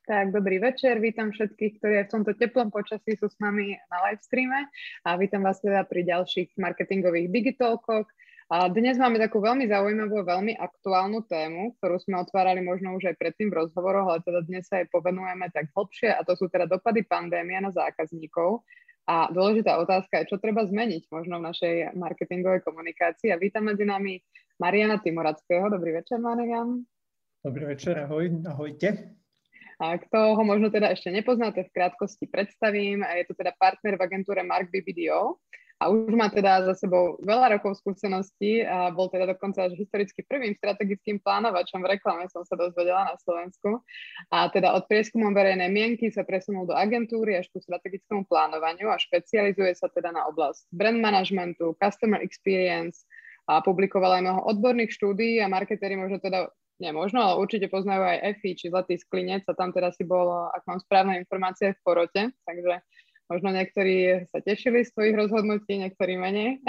Tak, dobrý večer, vítam všetkých, ktorí aj v tomto teplom počasí sú s nami na live streame a vítam vás teda pri ďalších marketingových digitalkoch. A dnes máme takú veľmi zaujímavú, veľmi aktuálnu tému, ktorú sme otvárali možno už aj predtým v rozhovoroch, ale teda dnes sa jej povenujeme tak hlbšie a to sú teda dopady pandémie na zákazníkov. A dôležitá otázka je, čo treba zmeniť možno v našej marketingovej komunikácii. A vítam medzi nami Mariana Timorackého. Dobrý večer, Marian. Dobrý večer, ahoj, ahojte. A kto ho možno teda ešte nepozná, to v krátkosti predstavím. Je to teda partner v agentúre Mark BBDO a už má teda za sebou veľa rokov skúseností a bol teda dokonca až historicky prvým strategickým plánovačom v reklame, som sa dozvedela na Slovensku. A teda od prieskumov verejnej mienky sa presunul do agentúry až ku strategickému plánovaniu a špecializuje sa teda na oblasť brand managementu, customer experience a publikoval aj mnoho odborných štúdií a marketéri možno teda nemožno, ale určite poznajú aj EFI či Zlatý sklinec a tam teda si bol, ak mám správne informácie, v porote, takže možno niektorí sa tešili z tvojich rozhodnutí, niektorí menej,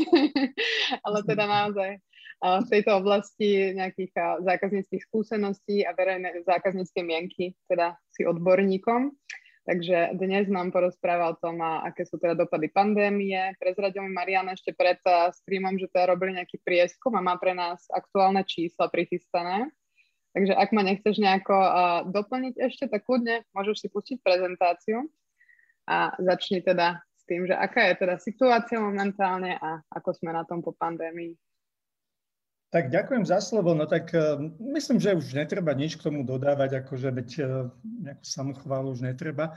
ale teda naozaj v tejto oblasti nejakých zákazníckých skúseností a verejné zákaznícke mienky, teda si odborníkom. Takže dnes nám porozpráva o tom, aké sú teda dopady pandémie. Prezradil mi Mariana ešte pred streamom, že teda robili nejaký prieskum a má pre nás aktuálne čísla prichystané. Takže ak ma nechceš nejako doplniť ešte, tak kľudne môžeš si pustiť prezentáciu a začni teda s tým, že aká je teda situácia momentálne a ako sme na tom po pandémii. Tak ďakujem za slovo. No tak myslím, že už netreba nič k tomu dodávať, akože veď nejakú samochválu už netreba.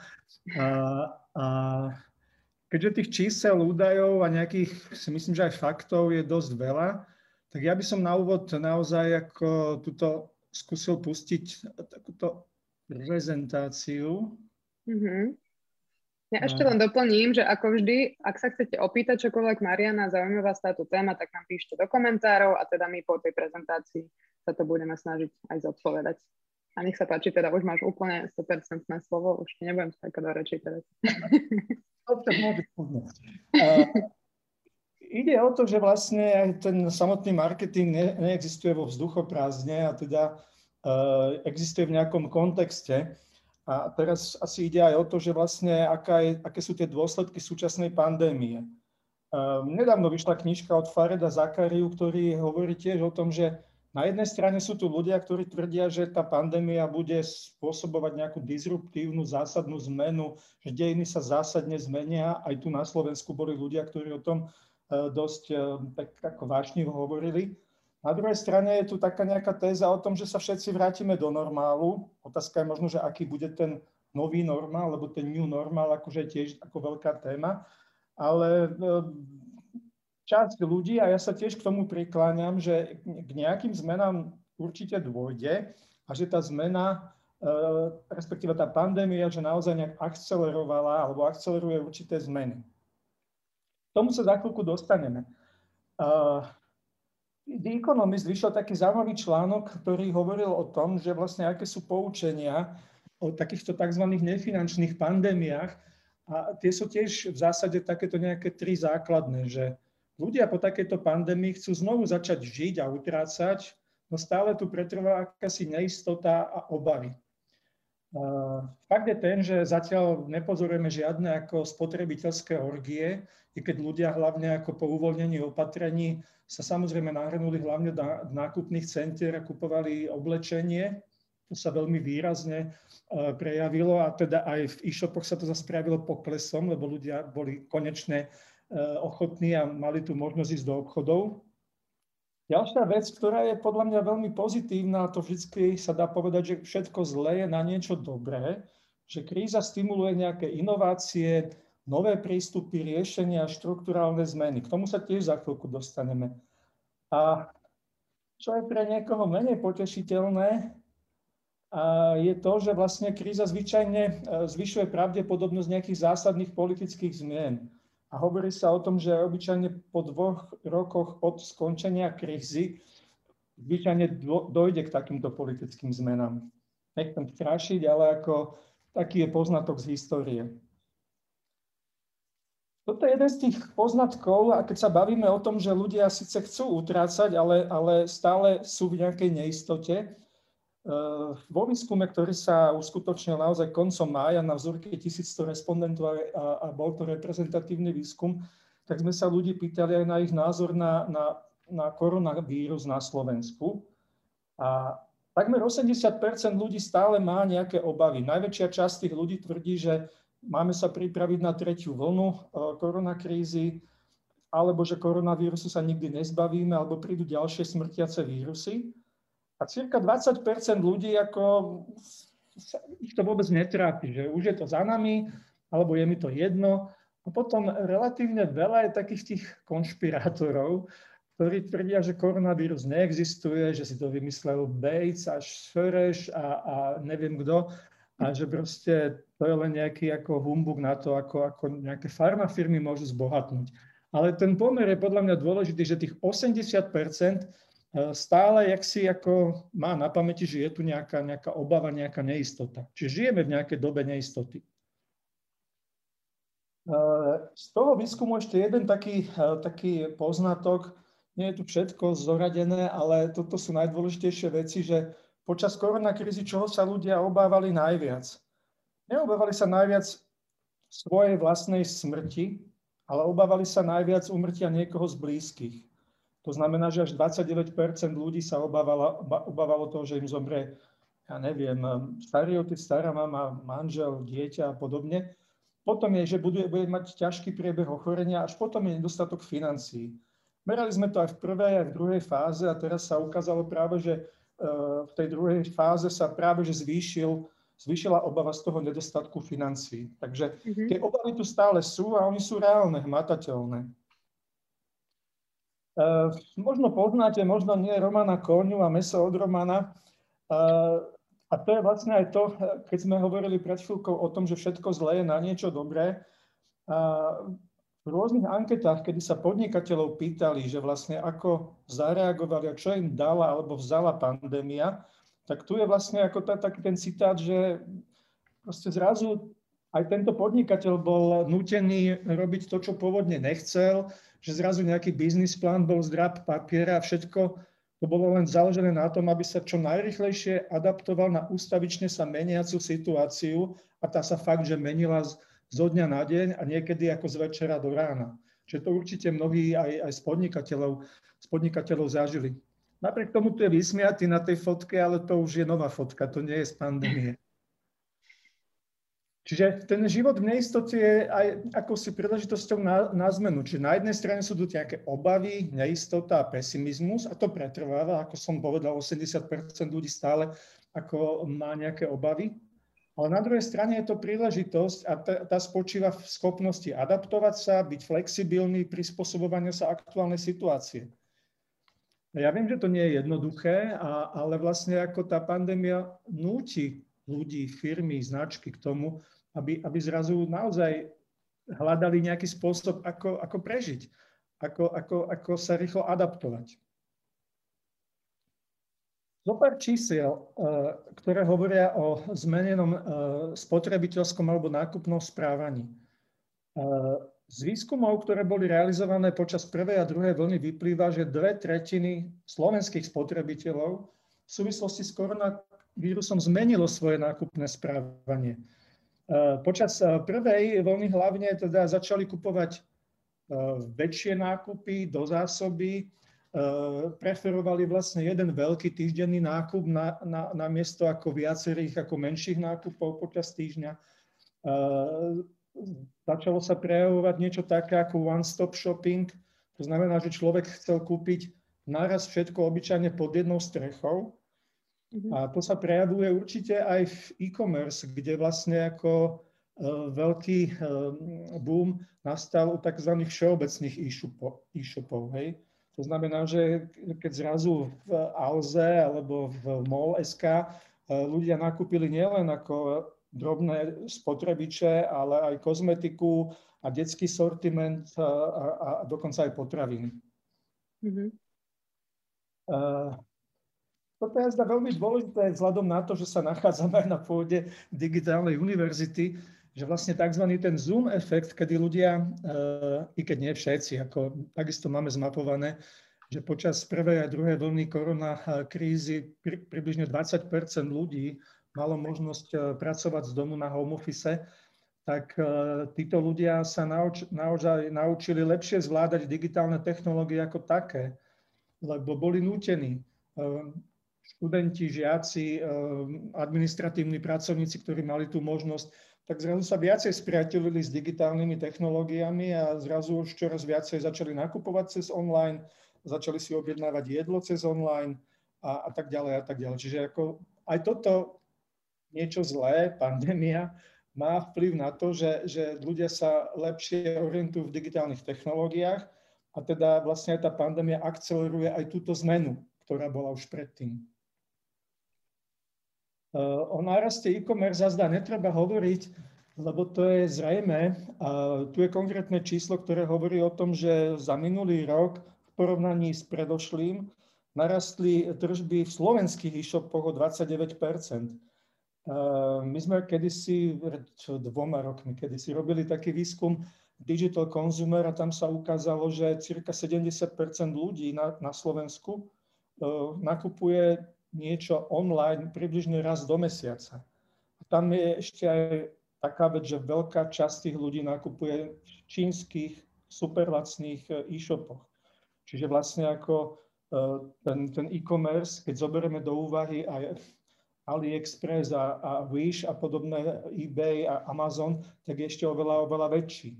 A keďže tých čísel, údajov a nejakých, si myslím, že aj faktov je dosť veľa, tak ja by som na úvod naozaj ako tuto skúsil pustiť takúto prezentáciu. Mm-hmm. Ja ešte len doplním, že ako vždy, ak sa chcete opýtať čokoľvek Mariana, zaujíma vás táto téma, tak nám píšte do komentárov a teda my po tej prezentácii sa to budeme snažiť aj zodpovedať. A nech sa páči, teda už máš úplne 100% slovo, už nebudem skákať do reči teraz. Ide o to, že vlastne aj ten samotný marketing neexistuje vo vzduchoprázdne a teda existuje v nejakom kontexte. A teraz asi ide aj o to, že vlastne aké sú tie dôsledky súčasnej pandémie. Nedávno vyšla knižka od Fareda Zakariu, ktorý hovorí tiež o tom, že na jednej strane sú tu ľudia, ktorí tvrdia, že tá pandémia bude spôsobovať nejakú disruptívnu, zásadnú zmenu, že dejiny sa zásadne zmenia. Aj tu na Slovensku boli ľudia, ktorí o tom dosť tak ako vášnivo hovorili. Na druhej strane je tu taká nejaká téza o tom, že sa všetci vrátime do normálu. Otázka je možno, že aký bude ten nový normál, lebo ten new normal akože je tiež ako veľká téma. Ale časť ľudí, a ja sa tiež k tomu prikláňam, že k nejakým zmenám určite dôjde a že tá zmena, respektíve tá pandémia, že naozaj nejak akcelerovala alebo akceleruje určité zmeny. K tomu sa za chvíľku dostaneme. The Economist vyšiel taký zaujímavý článok, ktorý hovoril o tom, že vlastne aké sú poučenia o takýchto tzv. Nefinančných pandémiách. A tie sú tiež v zásade takéto nejaké tri základné, že ľudia po takejto pandémii chcú znovu začať žiť a utrácať, no stále tu pretrvá akási neistota a obavy. Fakt je ten, že zatiaľ nepozorujeme žiadne ako spotrebiteľské orgie, i keď ľudia hlavne ako po uvoľnení opatrení sa samozrejme nahrnuli hlavne do nákupných centier a kupovali oblečenie. To sa veľmi výrazne prejavilo a teda aj v e-shopoch sa to zase prejavilo poklesom, lebo ľudia boli konečne ochotní a mali tu možnosť ísť do obchodov. Ďalšia vec, ktorá je podľa mňa veľmi pozitívna, a to vždy sa dá povedať, že všetko zlé je na niečo dobré, že kríza stimuluje nejaké inovácie, nové prístupy, riešenia, štrukturálne zmeny. K tomu sa tiež za chvíľku dostaneme. A čo je pre niekoho menej potešiteľné, je to, že vlastne kríza zvyčajne zvyšuje pravdepodobnosť nejakých zásadných politických zmien. A hovorí sa o tom, že obyčajne po 2 rokoch od skončenia krízy zvyčajne dojde k takýmto politickým zmenám. Nechcem strašiť, ale ako taký je poznatok z histórie. Toto je jeden z tých poznatkov, a keď sa bavíme o tom, že ľudia síce chcú utrácať, ale stále sú v nejakej neistote, Vo výskume, ktorý sa uskutočnil naozaj koncom mája na vzorke 1100 respondentov a bol to reprezentatívny výskum, tak sme sa ľudí pýtali aj na ich názor na koronavírus na Slovensku. A takmer 80% ľudí stále má nejaké obavy. Najväčšia časť tých ľudí tvrdí, že máme sa pripraviť na tretiu vlnu koronakrízy, alebo že koronavírusu sa nikdy nezbavíme, alebo prídu ďalšie smrtiace vírusy. A cirka 20% ľudí ich to vôbec netrápi, že už je to za nami, alebo je mi to jedno. A potom relatívne veľa je takých tých konšpirátorov, ktorí tvrdia, že koronavírus neexistuje, že si to vymyslel Bates a Šereš a neviem kto, a že proste to je len nejaký ako humbug na to, ako nejaké farmafirmy môžu zbohatnúť. Ale ten pomer je podľa mňa dôležitý, že tých 80% stále jaksi ako má na pamäti, že je tu nejaká obava, nejaká neistota. Čiže žijeme v nejakej dobe neistoty. Z toho výskumu ešte jeden taký poznatok, nie je tu všetko zoradené, ale toto sú najdôležitejšie veci, že počas koronakrízy čoho sa ľudia obávali najviac? Neobávali sa najviac svojej vlastnej smrti, ale obávali sa najviac úmrtia niekoho z blízkych. To znamená, že až 29% ľudí sa obávalo toho, že im zomrie, ja neviem, starý otec, stará mama, manžel, dieťa a podobne. Potom je, že bude mať ťažký priebeh ochorenia, až potom je nedostatok financií. Merali sme to aj v prvej, aj v druhej fáze a teraz sa ukázalo práve, že v tej druhej fáze sa práve že zvýšila obava z toho nedostatku financií. Takže tie obavy tu stále sú a oni sú reálne, hmatateľné. Možno poznáte, možno nie, Romana Kóňu a Mäso od Romana. A to je vlastne aj to, keď sme hovorili pred chvíľkou o tom, že všetko zlé je na niečo dobré. V rôznych anketách, kedy sa podnikateľov pýtali, že vlastne ako zareagovali a čo im dala alebo vzala pandémia, tak tu je vlastne ako taký ten citát, že proste zrazu aj tento podnikateľ bol nútený robiť to, čo pôvodne nechcel, že zrazu nejaký biznis plán bol zdrab papiera a všetko to bolo len založené na tom, aby sa čo najrýchlejšie adaptoval na ústavične sa meniacu situáciu a tá sa fakt, že menila zo dňa na deň a niekedy ako z večera do rána. Čiže to určite mnohí aj z podnikateľov zažili. Napriek tomu tu je vysmiatý na tej fotke, ale to už je nová fotka, to nie je z pandémie. Čiže ten život v neistote je aj akousi príležitosťou na zmenu. Čiže na jednej strane sú tu nejaké obavy, neistota a pesimizmus a to pretrváva, ako som povedal, 80% ľudí stále ako má nejaké obavy. Ale na druhej strane je to príležitosť a tá spočíva v schopnosti adaptovať sa, byť flexibilný, prispôsobovania sa aktuálnej situácie. Ja viem, že to nie je jednoduché, ale vlastne ako tá pandémia núti ľudí, firmy, značky k tomu, aby zrazu naozaj hľadali nejaký spôsob, ako prežiť, ako sa rýchlo adaptovať. Zopár čísiel, ktoré hovoria o zmenenom spotrebiteľskom alebo nákupnom správaní. Z výskumov, ktoré boli realizované počas prvej a druhej vlny, vyplýva, že 2/3 slovenských spotrebiteľov v súvislosti s koronavírusom zmenilo svoje nákupné správanie. Počas prvej vlny hlavne teda začali kupovať väčšie nákupy do zásoby, preferovali vlastne jeden veľký týždenný nákup na miesto ako viacerých, ako menších nákupov počas týždňa. Začalo sa prejavovať niečo také ako one-stop shopping. To znamená, že človek chcel kúpiť naraz všetko obyčajne pod jednou strechou. A to sa prejavuje určite aj v e-commerce, kde vlastne ako veľký boom nastal u tzv. Všeobecných e-shopov. Hej? To znamená, že keď zrazu v Alze alebo v Mall.sk ľudia nakúpili nielen ako drobné spotrebiče, ale aj kozmetiku a detský sortiment a dokonca aj potraviny. Toto je veľmi dôležité vzhľadom na to, že sa nachádzame na pôde digitálnej univerzity, že vlastne tzv. Ten Zoom efekt, kedy ľudia, i keď nie všetci, ako takisto máme zmapované, že počas prvej a druhej vlny koronakrízy približne 20% ľudí malo možnosť pracovať z domu na home office, tak títo ľudia sa naozaj naučili lepšie zvládať digitálne technológie ako také, lebo boli nútení. Študenti, žiaci, administratívni pracovníci, ktorí mali tú možnosť, tak zrazu sa viacej spriateľili s digitálnymi technológiami a zrazu už čoraz viacej začali nakupovať cez online, začali si objednávať jedlo cez online a tak ďalej a tak ďalej. Čiže ako aj toto niečo zlé, pandémia, má vplyv na to, že ľudia sa lepšie orientujú v digitálnych technológiách a teda vlastne aj tá pandémia akceleruje aj túto zmenu, ktorá bola už predtým. O náraste e-commerce zazda netreba hovoriť, lebo to je zrejmé. Tu je konkrétne číslo, ktoré hovorí o tom, že za minulý rok v porovnaní s predošlým narastli tržby v slovenských e-shopoch o 29%. My sme kedysi, 2 rokmi, kedysi robili taký výskum Digital Consumer a tam sa ukázalo, že cirka 70% ľudí na Slovensku nakupuje niečo online približne raz do mesiaca. A tam je ešte aj taká vec, že veľká časť tých ľudí nakupuje v čínskych superlacných e-shopoch. Čiže vlastne ako ten e-commerce, keď zoberieme do úvahy aj AliExpress a Wish a podobné, eBay a Amazon, tak je ešte oveľa väčší.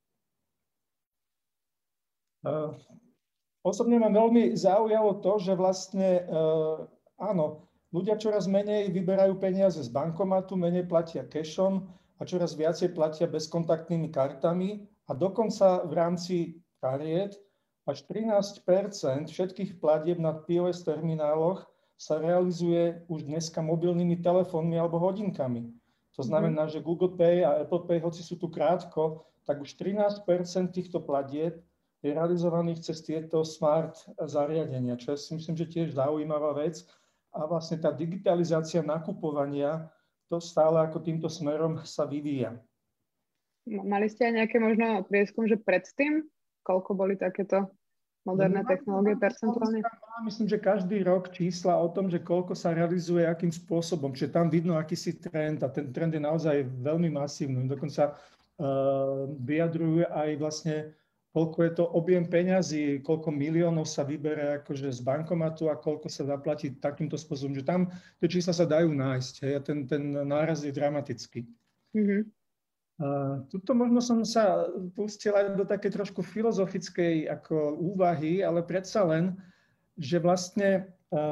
Osobne ma veľmi zaujalo to, že vlastne áno, ľudia čoraz menej vyberajú peniaze z bankomatu, menej platia cashom a čoraz viacej platia bezkontaktnými kartami a dokonca v rámci kariet až 13% všetkých platieb na POS termináloch sa realizuje už dneska mobilnými telefónmi alebo hodinkami. To znamená, že Google Pay a Apple Pay, hoci sú tu krátko, tak už 13% týchto platieb je realizovaných cez tieto smart zariadenia, čo si myslím, že tiež zaujímavá vec. A vlastne tá digitalizácia nakupovania, to stále ako týmto smerom sa vyvíja. Mali ste aj nejaké možno prieskum, že predtým, koľko boli takéto moderné technológie percentuálne? Myslím, že každý rok čísla o tom, že koľko sa realizuje, akým spôsobom. Čiže tam vidno akýsi trend a ten trend je naozaj veľmi masívny. Dokonca vyjadrujú aj vlastne, koľko je to objem peňazí, koľko miliónov sa vybere akože z bankomatu a koľko sa zaplatí takýmto spôsobom. Že tam tie čísla sa dajú nájsť. Hej, a ten náraz je dramatický. Mm-hmm. Tuto možno som sa pustil aj do také trošku filozofickej ako úvahy, ale predsa len, že vlastne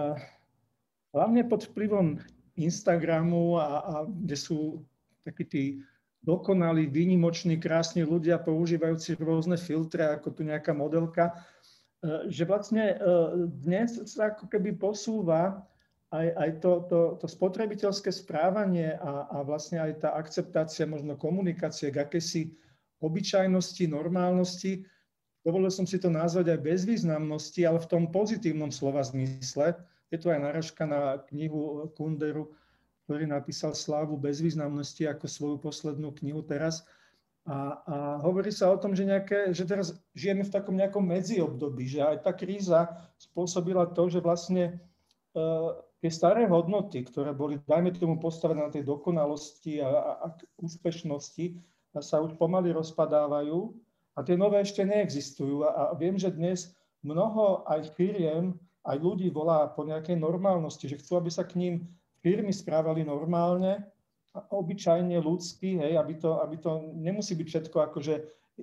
hlavne pod vplyvom Instagramu a kde sú takí tí dokonalí, výnimoční, krásni ľudia používajúci rôzne filtre, ako tu nejaká modelka, že vlastne dnes sa ako keby posúva aj to spotrebiteľské správanie a vlastne aj tá akceptácia, možno komunikácie k akési obyčajnosti, normálnosti. Dovolil som si to nazvať aj bezvýznamnosti, ale v tom pozitívnom slova zmysle. Je to aj náražka na knihu Kunderu, ktorý napísal Slávu bezvýznamnosti ako svoju poslednú knihu teraz. A hovorí sa o tom, že teraz žijeme v takom nejakom medziobdobí, že aj tá kríza spôsobila to, že vlastne tie staré hodnoty, ktoré boli, dajme tomu, postavené na tej dokonalosti a úspešnosti, sa už pomaly rozpadávajú a tie nové ešte neexistujú. A viem, že dnes mnoho aj firiem, aj ľudí volá po nejakej normálnosti, že chcú, aby sa k ním firmy správali normálne, obyčajne ľudsky, hej, aby to nemusí byť všetko akože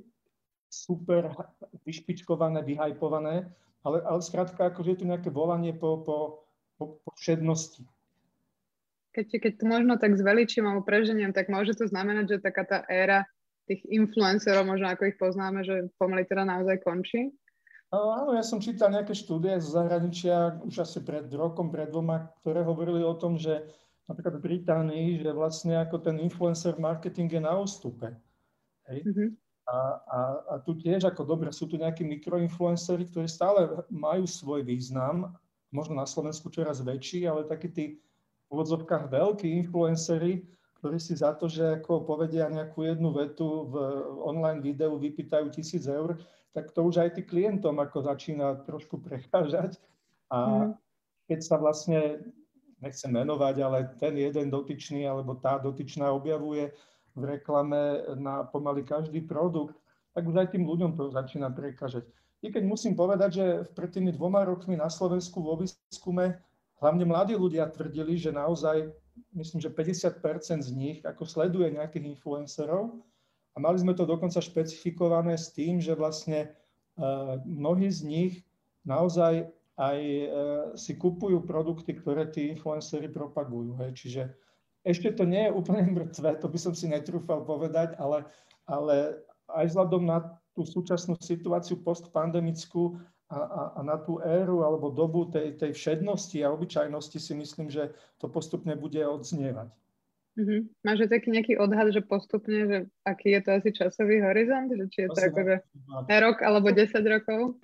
super vyšpičkované, vyhajpované, ale skrátka akože je tu nejaké volanie po všednosti. Keď to možno tak zveličím alebo preženiem, tak môže to znamenať, že taká tá éra tých influencerov, možno ako ich poznáme, že pomaly teda naozaj končí? Áno, ja som čítal nejaké štúdie z zahraničia už asi pred rokom, pred 2, ktoré hovorili o tom, že napríklad v Británii, že vlastne ako ten influencer marketing je na ústupe. Hej? Mm-hmm. A tu tiež ako dobre, sú tu nejakí mikroinfluenceri, ktorí stále majú svoj význam, možno na Slovensku čoraz väčší, ale takí tí v úvodzovkách veľkí influenceri ktorí si za to, že ako povedia nejakú jednu vetu v online videu, vypýtajú 1000 eur, tak to už aj tým klientom ako začína trošku prekážať. A keď sa vlastne, nechcem menovať, ale ten jeden dotyčný alebo tá dotyčná objavuje v reklame na pomaly každý produkt, tak už aj tým ľuďom to začína prekážať. I keď musím povedať, že pred tými 2 rokmi na Slovensku vo výskume hlavne mladí ľudia tvrdili, že naozaj, myslím, že 50% z nich ako sleduje nejakých influencerov a mali sme to dokonca špecifikované s tým, že vlastne mnohí z nich naozaj aj si kupujú produkty, ktoré tí influenceri propagujú. Hej. Čiže ešte to nie je úplne mŕtve, to by som si netrúfal povedať, ale aj vzhľadom na tú súčasnú situáciu postpandemickú a na tú éru alebo dobu tej všednosti a obyčajnosti si myslím, že to postupne bude odznievať. Máš taký nejaký odhad, že postupne, že aký je to asi časový horizont? Že či je to akože rok alebo 10 rokov?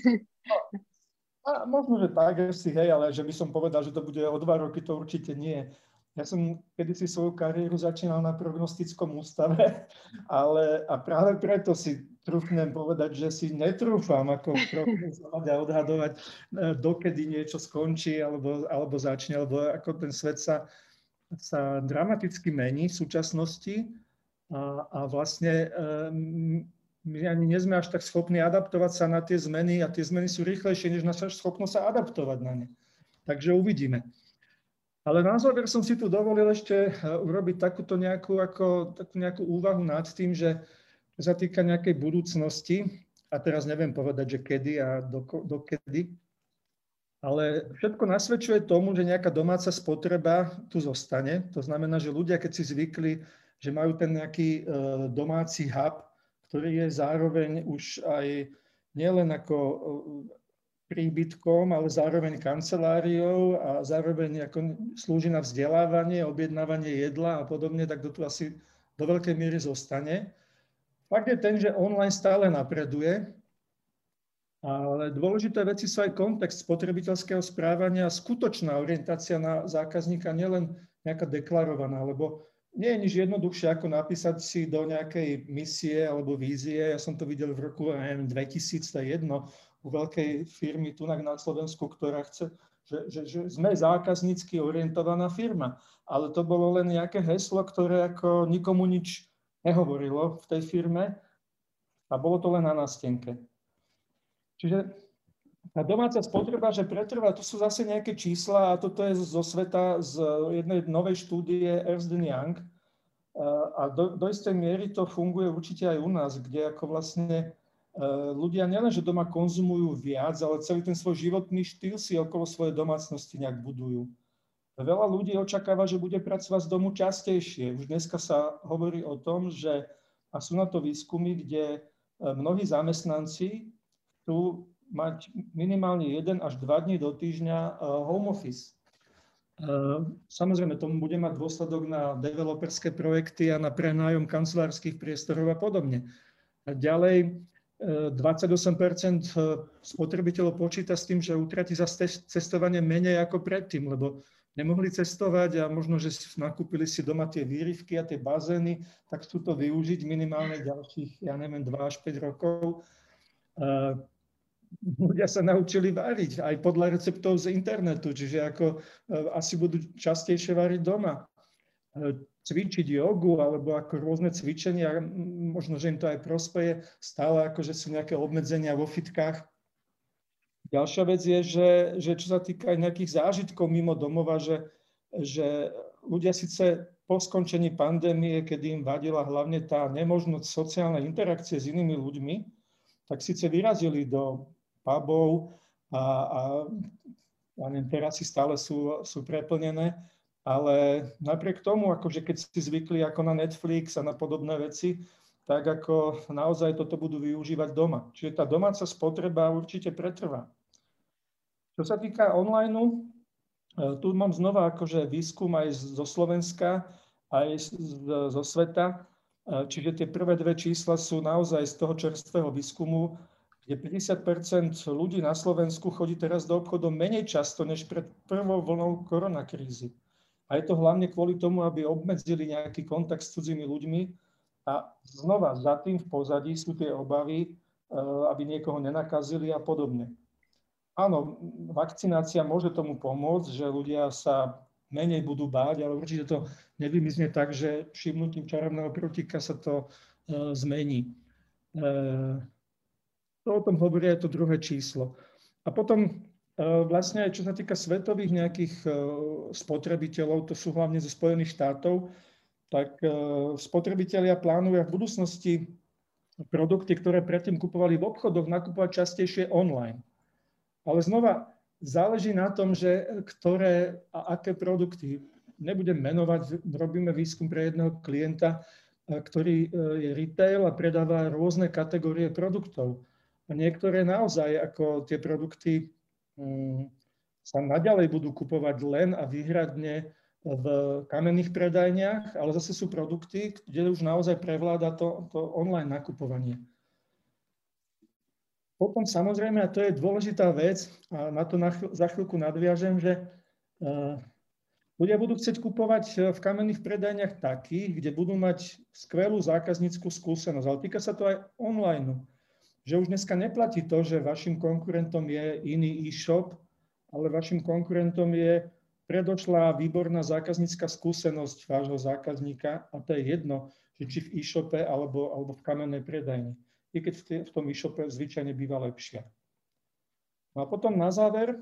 A možno, že tak, hej, ale že by som povedal, že to bude o 2 roky, to určite nie. Ja som kedysi svoju kariéru začínal na prognostickom ústave, a práve preto si trúfnem povedať, že si netrúfam ako prognozovať a odhadovať, dokedy niečo skončí alebo začne, lebo ako ten svet sa dramaticky mení v súčasnosti a vlastne my ani nie sme až tak schopní adaptovať sa na tie zmeny a tie zmeny sú rýchlejšie, než naša schopnosť sa adaptovať na ne. Takže uvidíme. Ale na záver som si tu dovolil ešte urobiť takú nejakú úvahu nad tým, že sa týka nejakej budúcnosti, a teraz neviem povedať, že kedy a dokedy, ale všetko nasvedčuje tomu, že nejaká domáca spotreba tu zostane. To znamená, že ľudia, keď si zvykli, že majú ten nejaký domáci hub, ktorý je zároveň už aj nielen ako príbytkom, ale zároveň kanceláriou a zároveň ako slúži na vzdelávanie, objednávanie jedla a podobne, tak to tu asi do veľkej miery zostane. Fakt je ten, že online stále napreduje, ale dôležité veci sú aj kontext spotrebiteľského správania a skutočná orientácia na zákazníka, nielen nejaká deklarovaná, lebo nie je nič jednoduchšie, ako napísať si do nejakej misie alebo vízie. Ja som to videl v roku 2000, to je jedno, u veľkej firmy tu na Slovensku, ktorá chce, že sme zákaznícky orientovaná firma. Ale to bolo len nejaké heslo, ktoré ako nikomu nič nehovorilo v tej firme a bolo to len na nástenke. Čiže tá domáca spotreba, že pretrvá, to sú zase nejaké čísla a toto je zo sveta z jednej novej štúdie Ernst & Young a do istej miery to funguje určite aj u nás, kde ako vlastne ľudia nielen, že doma konzumujú viac, ale celý ten svoj životný štýl si okolo svojej domácnosti nejak budujú. Veľa ľudí očakáva, že bude pracovať z domu častejšie. Už dneska sa hovorí o tom, že, a sú na to výskumy, kde mnohí zamestnanci chcú mať minimálne 1 až 2 dní do týždňa home office. Samozrejme, tomu bude mať dôsledok na developerské projekty a na prenájom kancelárskych priestorov a podobne. A ďalej, 28% spotrebiteľov počíta s tým, že utratí za cestovanie menej ako predtým, lebo nemohli cestovať a možno, že nakúpili si doma tie výrivky a tie bazény, tak chcú to využiť minimálne ďalších, 2 až 5 rokov. Ľudia sa naučili variť aj podľa receptov z internetu, čiže ako asi budú častejšie variť doma. Cvičiť jogu alebo ako rôzne cvičenia, možno, že im to aj prospeje, stále ako, že sú nejaké obmedzenia vo fitkách. Ďalšia vec je, že čo sa týka aj nejakých zážitkov mimo domova, že ľudia síce po skončení pandémie, kedy im vadila hlavne tá nemožnosť sociálnej interakcie s inými ľuďmi, tak síce vyrazili do pubov a terasy stále sú preplnené, ale napriek tomu, akože keď si zvykli ako na Netflix a na podobné veci, tak ako naozaj toto budú využívať doma. Čiže tá domáca spotreba určite pretrvá. Čo sa týka online, tu mám znova akože výskum aj zo Slovenska, aj zo sveta. Čiže tie prvé 2 čísla sú naozaj z toho čerstvého výskumu, kde 50% ľudí na Slovensku chodí teraz do obchodov menej často než pred prvou vlnou koronakrízy. A je to hlavne kvôli tomu, aby obmedzili nejaký kontakt s cudzými ľuďmi. A znova za tým v pozadí sú tie obavy, aby niekoho nenakazili a podobne. Áno, vakcinácia môže tomu pomôcť, že ľudia sa menej budú báť, ale určite to nevymizne tak, že všimnutím čarovného prútika sa to zmení. To o tom hovorí aj to druhé číslo. A potom vlastne aj čo sa týka svetových nejakých spotrebiteľov, to sú hlavne zo Spojených štátov, tak spotrebitelia plánujú v budúcnosti produkty, ktoré predtým kupovali v obchodoch, nakupovať častejšie online. Ale znova záleží na tom, že ktoré a aké produkty. Nebudem menovať, robíme výskum pre jedného klienta, ktorý je retail a predáva rôzne kategórie produktov. A niektoré naozaj, ako tie produkty sa naďalej budú kupovať len a výhradne v kamenných predajniach, ale zase sú produkty, kde už naozaj prevláda to online nakupovanie. Potom samozrejme, a to je dôležitá vec, a na to za chvíľku nadviažem, že ľudia budú chcieť kupovať v kamenných predajniach takých, kde budú mať skvelú zákazníckú skúsenosť, ale týka sa to aj online. Že už dneska neplatí to, že vašim konkurentom je iný e-shop, ale vašim konkurentom je predošlá výborná zákaznícka skúsenosť vášho zákazníka a to je jedno, že či v e-shope alebo v kamennej predajni. I keď v tom e-shope zvyčajne býva lepšia. No a potom na záver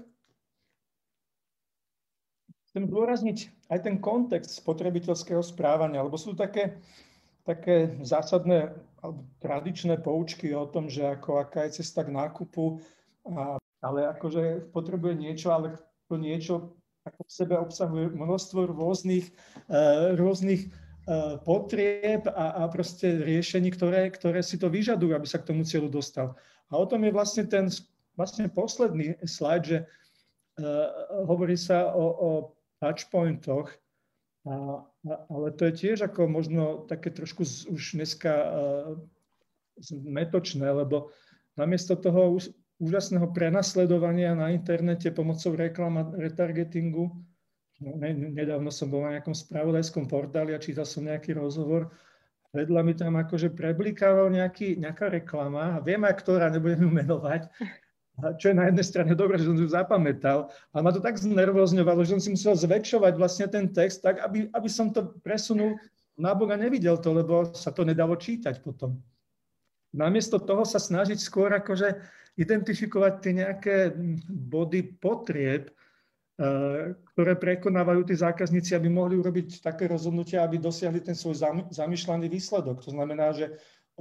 chcem zdôrazniť aj ten kontext spotrebiteľského správania, lebo sú také zásadné alebo tradičné poučky o tom, že aká je cesta k nákupu, ale akože potrebuje niečo, ale to niečo ako v sebe obsahuje množstvo rôznych potrieb a proste riešení, ktoré si to vyžadujú, aby sa k tomu cieľu dostal. A o tom je vlastne ten posledný slajd, že hovorí sa o touchpointoch, ale to je tiež ako možno také trošku už dneska zmetočné, lebo namiesto toho úžasného prenasledovania na internete pomocou reklam a retargetingu, nedávno som bol na nejakom spravodajskom portáli a čítal som nejaký rozhovor, vedľa mi tam akože preblikával nejaká reklama, a viem aj ktorá, nebudem ju menovať, čo je na jednej strane dobré, že som ju zapamätal, ale ma to tak znervozňovalo, že som si musel zväčšovať vlastne ten text tak, aby som to presunul nabok a nevidel to, lebo sa to nedalo čítať potom. Namiesto toho sa snažiť skôr akože identifikovať tie nejaké body potrieb, ktoré prekonávajú tí zákazníci, aby mohli urobiť také rozhodnutia, aby dosiahli ten svoj zamýšľaný výsledok. To znamená, že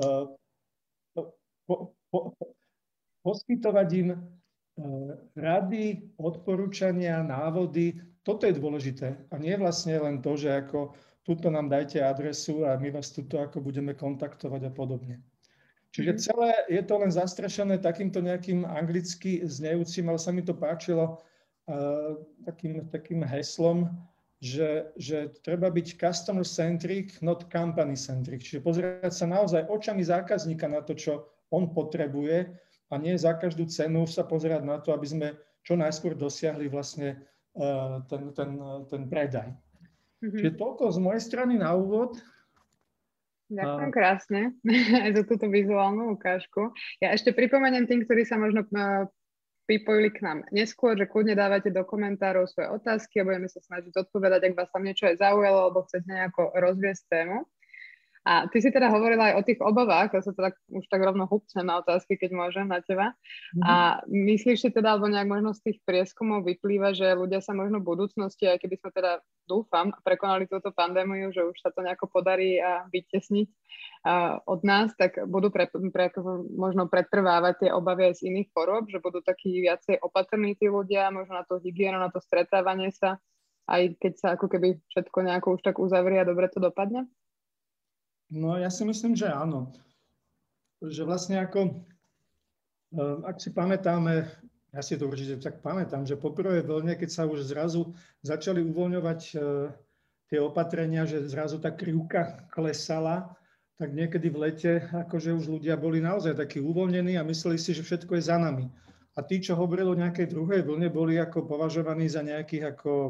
poskytovať im rady, odporúčania, návody, toto je dôležité. A nie vlastne len to, že ako tuto nám dajte adresu a my vás tuto ako budeme kontaktovať a podobne. Čiže celé je to len zastrešené takýmto nejakým anglicky znejúcim, ale sa mi to páčilo takým heslom, že treba byť customer centric, not company centric. Čiže pozerať sa naozaj očami zákazníka na to, čo on potrebuje a nie za každú cenu sa pozerať na to, aby sme čo najskôr dosiahli vlastne ten predaj. Čiže toľko z mojej strany na úvod. Ďakujem krásne aj za túto vizuálnu ukážku. Ja ešte pripomeniem tým, ktorí sa možno pripojili k nám neskôr, že kľudne dávajte do komentárov svoje otázky a budeme sa snažiť odpovedať, ak vás tam niečo aj zaujalo, alebo chcete nejako rozviesť tému. A ty si teda hovorila aj o tých obavách, ja sa teda už tak rovno húpnem na otázky, keď môžem, na teba. A myslíš si teda, alebo nejak možno z tých prieskumov vyplýva, že ľudia sa možno v budúcnosti, aj keby sme teda, dúfam, prekonali túto pandémiu, že už sa to nejako podarí a vytesniť od nás, tak budú možno pretrvávať tie obavy aj z iných chorôb, že budú takí viacej opatrní tí ľudia, možno na tú hygienu, na to stretávanie sa, aj keď sa ako keby všetko nejako už tak uzavrie a dobre to dopadne? No ja si myslím, že áno. Že vlastne ako, ak si pamätáme, ja si to určite tak pamätám, že po prvej vlne, keď sa už zrazu začali uvoľňovať tie opatrenia, že zrazu tá krivka klesala, tak niekedy v lete akože už ľudia boli naozaj takí uvoľnení a mysleli si, že všetko je za nami. A tí, čo hovorili o nejakej druhej vlne, boli ako považovaní za nejakých ako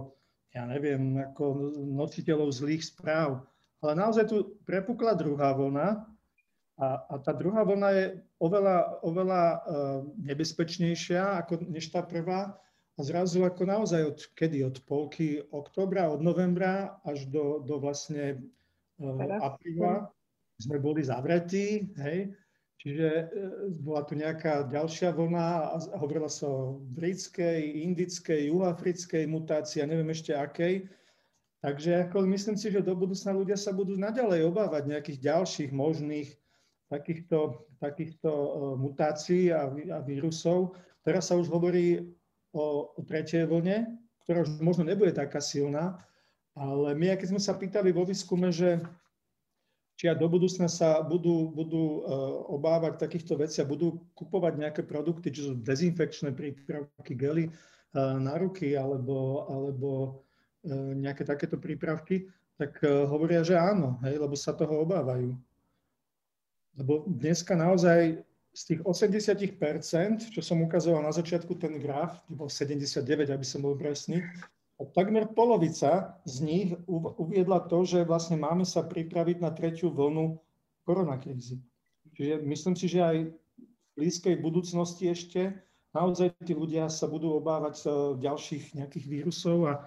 ja neviem, ako nositeľov zlých správ. Ale naozaj tu prepukla druhá vlna a tá druhá vlna je oveľa nebezpečnejšia než tá prvá. A zrazu ako naozaj od polky októbra, od novembra až do vlastne apríla sme boli zavretí, hej. Čiže bola tu nejaká ďalšia vlna a hovorilo sa o britskej, indickej, juhoafrickej mutácii a neviem ešte akej. Takže ako myslím si, že do budúcna ľudia sa budú naďalej obávať nejakých ďalších možných takýchto mutácií a vírusov. Teraz sa už hovorí o tretej vlne, ktorá už možno nebude taká silná, ale my, keď sme sa pýtali vo výskume, že či do budúcna sa budú obávať takýchto vecí a budú kupovať nejaké produkty, či sú dezinfekčné prípravky, gely na ruky alebo nejaké takéto prípravky, tak hovoria, že áno, hej, lebo sa toho obávajú. Lebo dneska naozaj z tých 80%, čo som ukazoval na začiatku ten graf, bol 79, aby som bol presný, takmer polovica z nich uviedla to, že vlastne máme sa pripraviť na tretiu vlnu koronakrízy. Čiže myslím si, že aj v blízkej budúcnosti ešte naozaj tí ľudia sa budú obávať ďalších nejakých vírusov a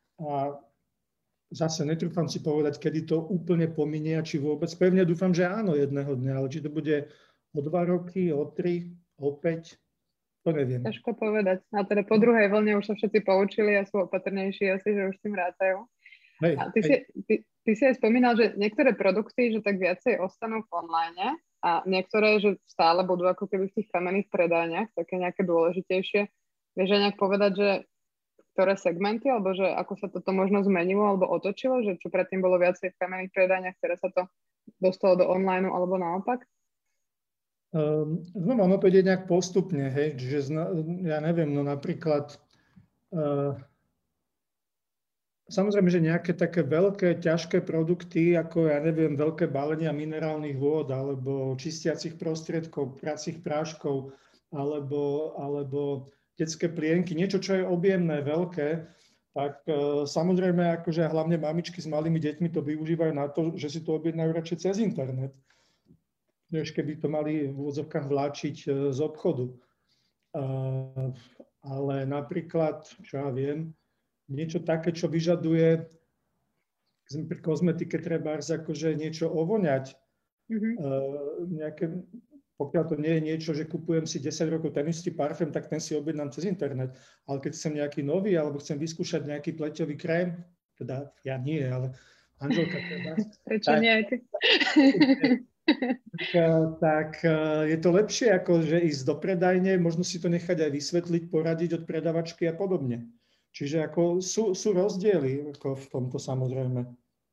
zase netrúfam si povedať, kedy to úplne pominie a či vôbec. Pevne dúfam, že áno jedného dňa, ale či to bude o 2 roky, o 3, o 5, to neviem. Ťažko povedať. A teda po druhej vlne už sa všetci poučili a sú opatrnejší asi, že už s tým rátajú. Hej, a ty si aj spomínal, že niektoré produkty, že tak viacej ostanú v online a niektoré, že stále budú ako keby v tých kamenných predajniach, také nejaké dôležitejšie. Vieš aj nejak povedať, že ktoré segmenty, alebo že ako sa toto možno zmenilo alebo otočilo, že čo predtým bolo viacej v kamenných predajniach, ktoré sa to dostalo do online alebo naopak? Znova, ono to ide nejak postupne, hej, čiže ja neviem, no napríklad samozrejme, že nejaké také veľké, ťažké produkty, ako ja neviem, veľké balenia minerálnych vôd, alebo čistiacich prostriedkov, pracích práškov, alebo detské plienky, niečo, čo je objemné, veľké, tak samozrejme, akože hlavne mamičky s malými deťmi to využívajú na to, že si to objednajú radšej cez internet, než keby to mali v úvodzovkách vláčiť z obchodu. Ale napríklad, čo ja viem, niečo také, čo vyžaduje pri kozmetike trebárs akože niečo ovoňať. Pokiaľ to nie je niečo, že kupujem si 10 rokov ten istý parfém, tak ten si objednám cez internet. Ale keď chcem nejaký nový, alebo chcem vyskúšať nejaký pleťový krém, teda ja nie, ale manželka treba. Prečo nie aj ty? Tak je to lepšie, ako že ísť do predajne, možno si to nechať aj vysvetliť, poradiť od predavačky a podobne. Čiže ako sú rozdiely ako v tomto samozrejme.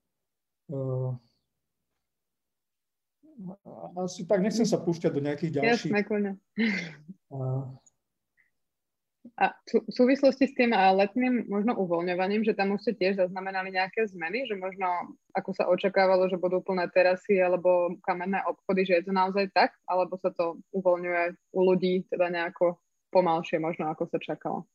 Asi tak nechcem sa púšťať do nejakých ďalších. Jasné, kľudne. A v súvislosti s tým letným možno uvoľňovaním, že tam už ste tiež zaznamenali nejaké zmeny, že možno ako sa očakávalo, že budú plné terasy alebo kamenné obchody, že je to naozaj tak, alebo sa to uvoľňuje u ľudí teda nejako pomalšie možno, ako sa čakalo?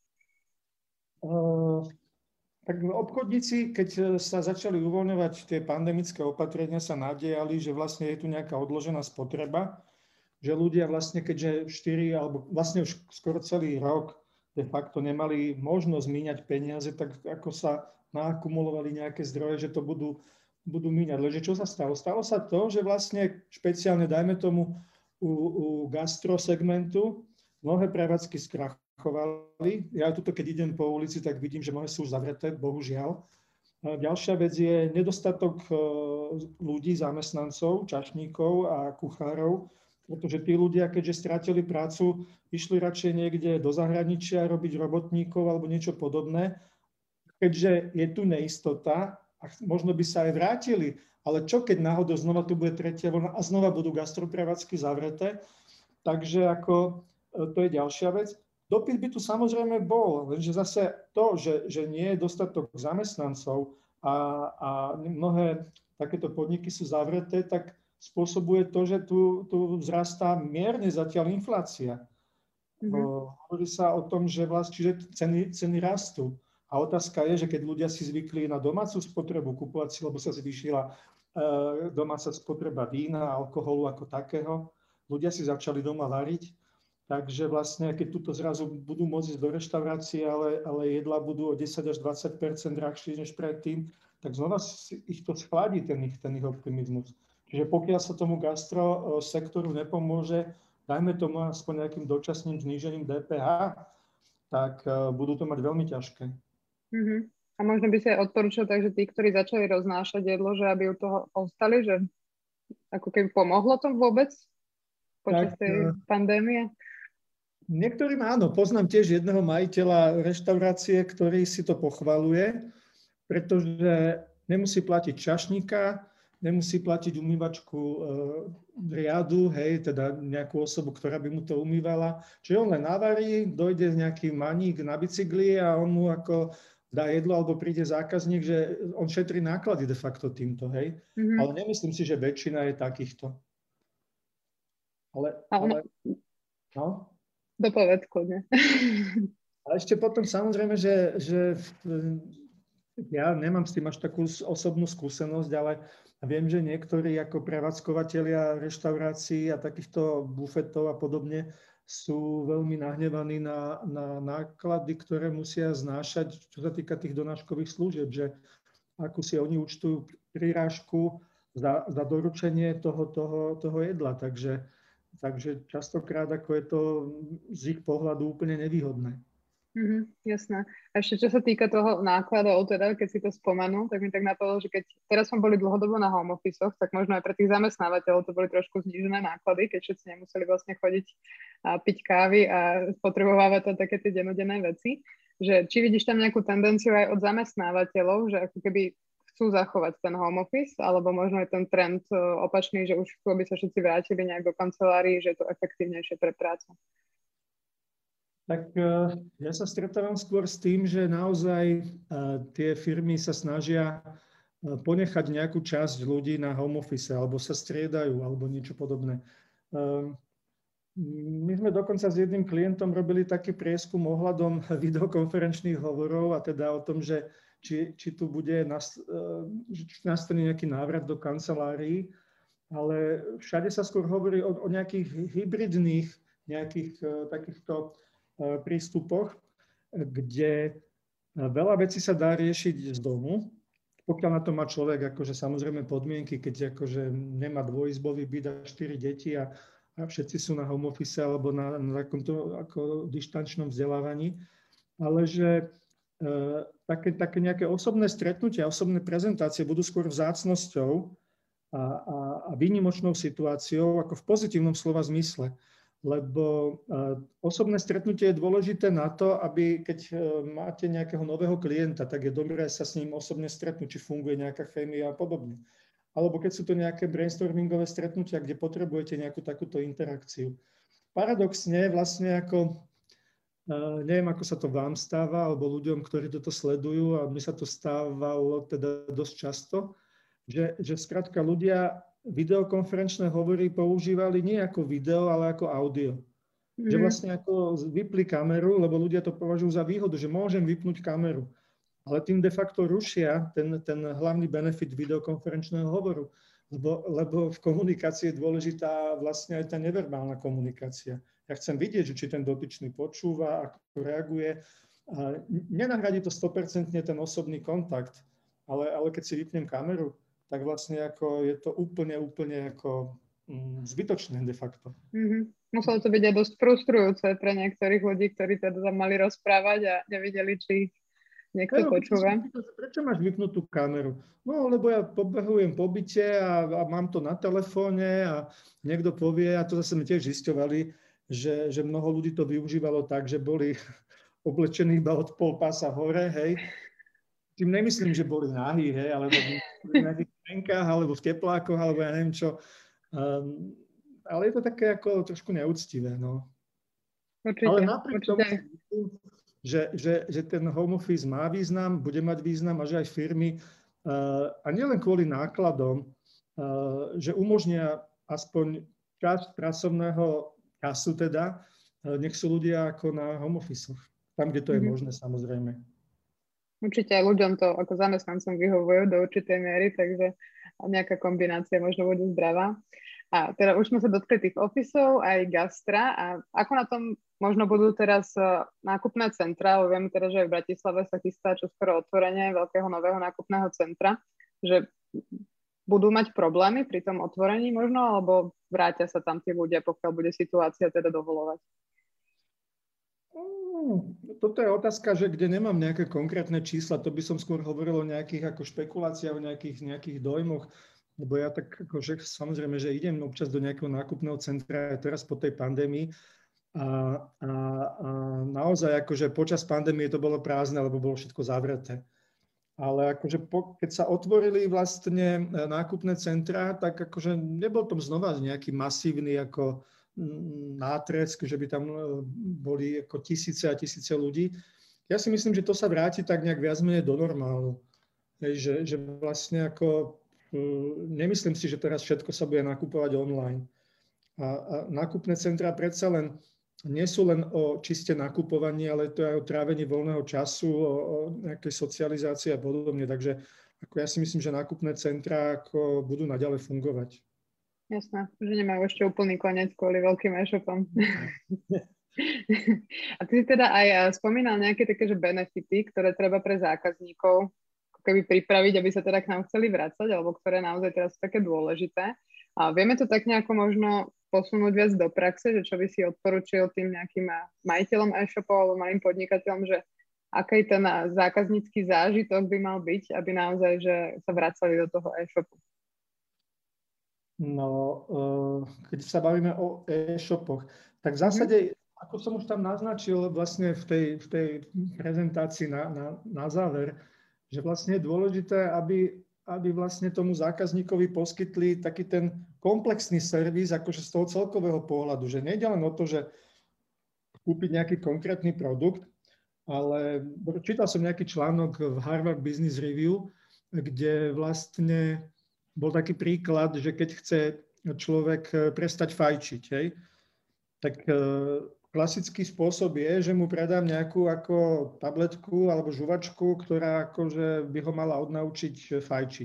Tak obchodníci, keď sa začali uvoľňovať tie pandemické opatrenia, sa nádejali, že vlastne je tu nejaká odložená spotreba, že ľudia vlastne, keďže 4 alebo vlastne už skoro celý rok de facto nemali možnosť míňať peniaze, tak ako sa naakumulovali nejaké zdroje, že to budú míňať. Lenže čo sa stalo? Stalo sa to, že vlastne špeciálne, dajme tomu, u gastrosegmentu mnohé prevádzky skrachovali. Ja tuto, keď idem po ulici, tak vidím, že mnohé sú už zavreté, bohužiaľ. Ďalšia vec je nedostatok ľudí, zamestnancov, čašníkov a kuchárov, pretože tí ľudia, keďže strátili prácu, išli radšej niekde do zahraničia robiť robotníkov alebo niečo podobné. Keďže je tu neistota, a možno by sa aj vrátili, ale čo keď náhodou znova tu bude tretia vlna a znova budú gastroprevádzky zavreté. Takže ako, to je ďalšia vec. Dopyt by tu samozrejme bol, lenže zase to, že nie je dostatok zamestnancov a mnohé takéto podniky sú zavreté, tak spôsobuje to, že tu vzrastá mierne zatiaľ inflácia. Hovorí sa o tom, že vlastne ceny rastú. A otázka je, že keď ľudia si zvykli na domácu spotrebu kupovať si, lebo sa zvýšila domáca spotreba vína, alkoholu ako takého, ľudia si začali doma variť, takže vlastne keď tuto zrazu budú môcť ísť do reštaurácie, ale jedlá budú o 10 až 20% drahšie než predtým, tak znova ich to schladí, ten ich optimizmus. Čiže pokiaľ sa tomu gastrosektoru nepomôže, dajme tomu aspoň nejakým dočasným znížením DPH, tak budú to mať veľmi ťažké. Uh-huh. A možno by si aj odporúčal, takže tí, ktorí začali roznášať jedlo, že aby u toho ostali, že ako keby pomohlo to vôbec počas tej pandémie? Niektorým áno. Poznám tiež jedného majiteľa reštaurácie, ktorý si to pochvaluje, pretože nemusí platiť čašníka, nemusí platiť umývačku riadu, hej, teda nejakú osobu, ktorá by mu to umývala. Čiže on len navarí, dojde nejaký maník na bicykli a on mu ako dá jedlo, alebo príde zákazník, že on šetrí náklady de facto týmto, hej. Mm-hmm. Ale nemyslím si, že väčšina je takýchto. Ale no? Dopovedz kľudne. A ešte potom samozrejme, že ja nemám s tým až takú osobnú skúsenosť, ale viem, že niektorí ako prevádzkovateľia reštaurácií a takýchto bufetov a podobne sú veľmi nahnevaní na náklady, ktoré musia znášať, čo sa týka tých donáškových služieb, že ako si oni účtujú prirážku za doručenie toho jedla. Takže častokrát ako je to z ich pohľadu úplne nevýhodné. Jasné. A ešte čo sa týka toho nákladov, teda keď si to spomenul, tak mi tak napadlo, že keď teraz sme boli dlhodobo na home office-och, tak možno aj pre tých zamestnávateľov to boli trošku znížené náklady, keď všetci nemuseli vlastne chodiť a piť kávy a spotrebovávať to také tie dennodenné veci. Že či vidíš tam nejakú tendenciu aj od zamestnávateľov, že ako keby chcú zachovať ten home office, alebo možno je ten trend opačný, že už chcú, aby sa všetci vrátili nejak do kancelárií, že je to efektívnejšie pre prácu. Tak ja sa stretávam skôr s tým, že naozaj tie firmy sa snažia ponechať nejakú časť ľudí na home office, alebo sa striedajú, alebo niečo podobné. My sme dokonca s jedným klientom robili taký prieskum ohľadom videokonferenčných hovorov a teda o tom, že či tu bude nastane nejaký návrat do kancelárií, ale všade sa skôr hovorí o nejakých hybridných, nejakých takýchto prístupoch, kde veľa vecí sa dá riešiť z domu, pokiaľ na to má človek akože samozrejme podmienky, keď akože nemá dvojizbový byt a 4 deti a všetci sú na home office alebo na takomto ako dištančnom vzdelávaní, ale že také nejaké osobné stretnutia, osobné prezentácie budú skôr vzácnosťou a výnimočnou situáciou, ako v pozitívnom slova zmysle. Lebo osobné stretnutie je dôležité na to, aby keď máte nejakého nového klienta, tak je dobré sa s ním osobne stretnúť, či funguje nejaká chémia a podobne. Alebo keď sú to nejaké brainstormingové stretnutia, kde potrebujete nejakú takúto interakciu. Paradoxne vlastne ako, neviem ako sa to vám stáva, alebo ľuďom, ktorí toto sledujú, a mi sa to stávalo teda dosť často, že skrátka ľudia videokonferenčné hovory používali nie ako video, ale ako audio. Že vlastne ako vypli kameru, lebo ľudia to považujú za výhodu, že môžem vypnúť kameru. Ale tým de facto rušia ten hlavný benefit videokonferenčného hovoru. Lebo v komunikácii je dôležitá vlastne aj tá neverbálna komunikácia. Ja chcem vidieť, či ten dotyčný počúva, ako reaguje. Nenahradí to 100% ten osobný kontakt, ale keď si vypnem kameru, tak vlastne ako je to úplne ako zbytočné de facto. Muselo to byť aj dosť frustrujúce pre niektorých ľudí, ktorí teda tam mali rozprávať a nevideli, či niekto počúva. Prečo máš vypnutú kameru? No, lebo ja pobehujem po byte a mám to na telefóne a niekto povie, a to zase sme tiež zisťovali, že mnoho ľudí to využívalo tak, že boli oblečení iba od pol pása hore, hej. Tým nemyslím, že boli nahí, hej, alebo v nejakých trenkách, alebo v teplákoch, alebo ja neviem čo. Ale je to také ako trošku neúctivé, no. Určite, ale napriek tomu si myslím, že ten home office má význam, bude mať význam a že aj firmy, a nielen kvôli nákladom, že umožnia aspoň časť pracovného času teda, nech sú ľudia ako na home office, tam, kde to je možné, samozrejme. Určite aj ľuďom to ako zamestnancom vyhovujú do určitej miery, takže nejaká kombinácia možno bude zdravá. A teda už sme sa dotkli tých ofisov, aj gastra. A ako na tom možno budú teraz nákupné centra? Viem teda, že aj v Bratislave sa chystá čoskoro otvorenie veľkého nového nákupného centra, že budú mať problémy pri tom otvorení možno, alebo vrátia sa tam tí ľudia, pokiaľ bude situácia teda dovolovať? Toto je otázka, že kde nemám nejaké konkrétne čísla, to by som skôr hovoril o nejakých ako špekuláciách, o nejakých dojmoch, lebo ja tak akože samozrejme, že idem občas do nejakého nákupného centra aj teraz po tej pandémii a naozaj akože počas pandémie to bolo prázdne, lebo bolo všetko zavreté. Ale akože keď sa otvorili vlastne nákupné centrá, tak akože nebol tam znova nejaký masívny ako nátresk, že by tam boli ako tisíce a tisíce ľudí. Ja si myslím, že to sa vráti tak nejak viac menej do normálu. Že vlastne ako nemyslím si, že teraz všetko sa bude nakupovať online. A nákupné centrá predsa len nie sú len o čiste nakupovaní, ale to je aj o trávení voľného času, o nejakej socializácii a podobne. Takže ako ja si myslím, že nákupné centrá ako budú naďalej fungovať. Jasné, že nemajú ešte úplný koniec kvôli veľkým e-shopom. A ty si teda aj spomínal nejaké také, že benefity, ktoré treba pre zákazníkov keby pripraviť, aby sa teda k nám chceli vrácať, alebo ktoré naozaj teraz sú také dôležité. A vieme to tak nejako možno posunúť viac do praxe, že čo by si odporučil tým nejakým majiteľom e-shopov alebo malým podnikateľom, že aký ten zákaznícky zážitok by mal byť, aby naozaj že sa vracali do toho e-shopu? No, keď sa bavíme o e-shopoch, tak v zásade, ako som už tam naznačil vlastne v tej prezentácii na záver, že vlastne je dôležité, aby vlastne tomu zákazníkovi poskytli taký ten komplexný servis, akože z toho celkového pohľadu, že nejde len o to, že kúpiť nejaký konkrétny produkt, ale čítal som nejaký článok v Harvard Business Review, kde vlastne bol taký príklad, že keď chce človek prestať fajčiť, hej, tak klasický spôsob je, že mu predám nejakú ako tabletku alebo žuvačku, ktorá akože by ho mala odnaučiť fajčiť.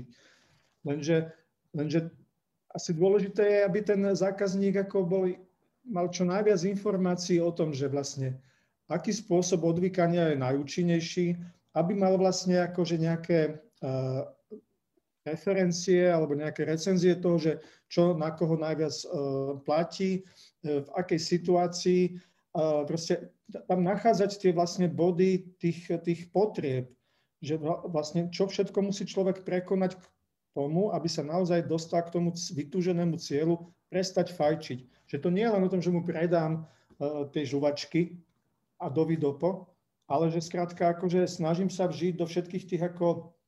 Lenže asi dôležité je, aby ten zákazník ako mal čo najviac informácií o tom, že vlastne aký spôsob odvykania je najúčinnejší, aby mal vlastne akože nejaké referencie alebo nejaké recenzie toho, že čo na koho najviac platí, v akej situácii, proste tam nachádzať tie vlastne body tých potrieb, že vlastne čo všetko musí človek prekonať k tomu, aby sa naozaj dostal k tomu vytúženému cieľu prestať fajčiť. Že to nie je len o tom, že mu predám tie žuvačky a dovidopo, ale že skrátka akože snažím sa vžiť do všetkých tých ako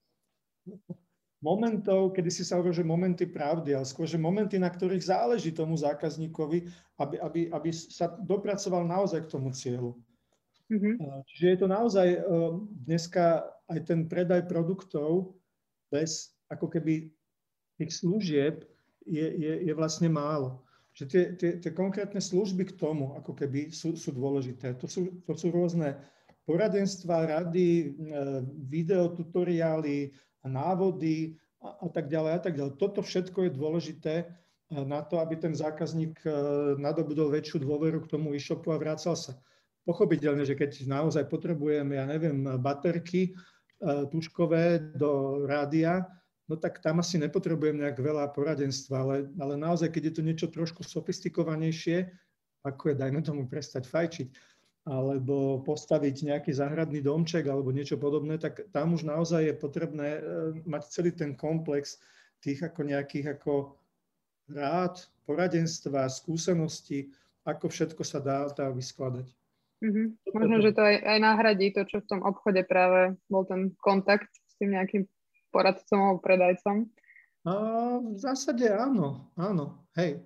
momentov, kedy si sa hovorí, že momenty pravdy, ale skôr, že momenty, na ktorých záleží tomu zákazníkovi, aby sa dopracoval naozaj k tomu cieľu. Čiže je to naozaj dneska aj ten predaj produktov bez ako keby tých služieb je vlastne málo. Že tie konkrétne služby k tomu ako keby sú dôležité. To sú rôzne poradenstvá, rady, videotutoriály, návody a tak ďalej a tak ďalej. Toto všetko je dôležité na to, aby ten zákazník nadobudol väčšiu dôveru k tomu e-shopu a vracal sa. Pochopiteľne, že keď naozaj potrebujeme, ja neviem, baterky tužkové do rádia, no tak tam asi nepotrebujem nejak veľa poradenstva, ale naozaj, keď je to niečo trošku sofistikovanejšie, ako je, dajme tomu, prestať fajčiť, alebo postaviť nejaký záhradný domček alebo niečo podobné, tak tam už naozaj je potrebné mať celý ten komplex tých ako nejakých ako rád, poradenstva, skúseností, ako všetko sa dá vyskladať. Možno, že to aj nahradí to, čo v tom obchode práve bol ten kontakt s tým nejakým poradcom alebo predajcom. V zásade áno, hej.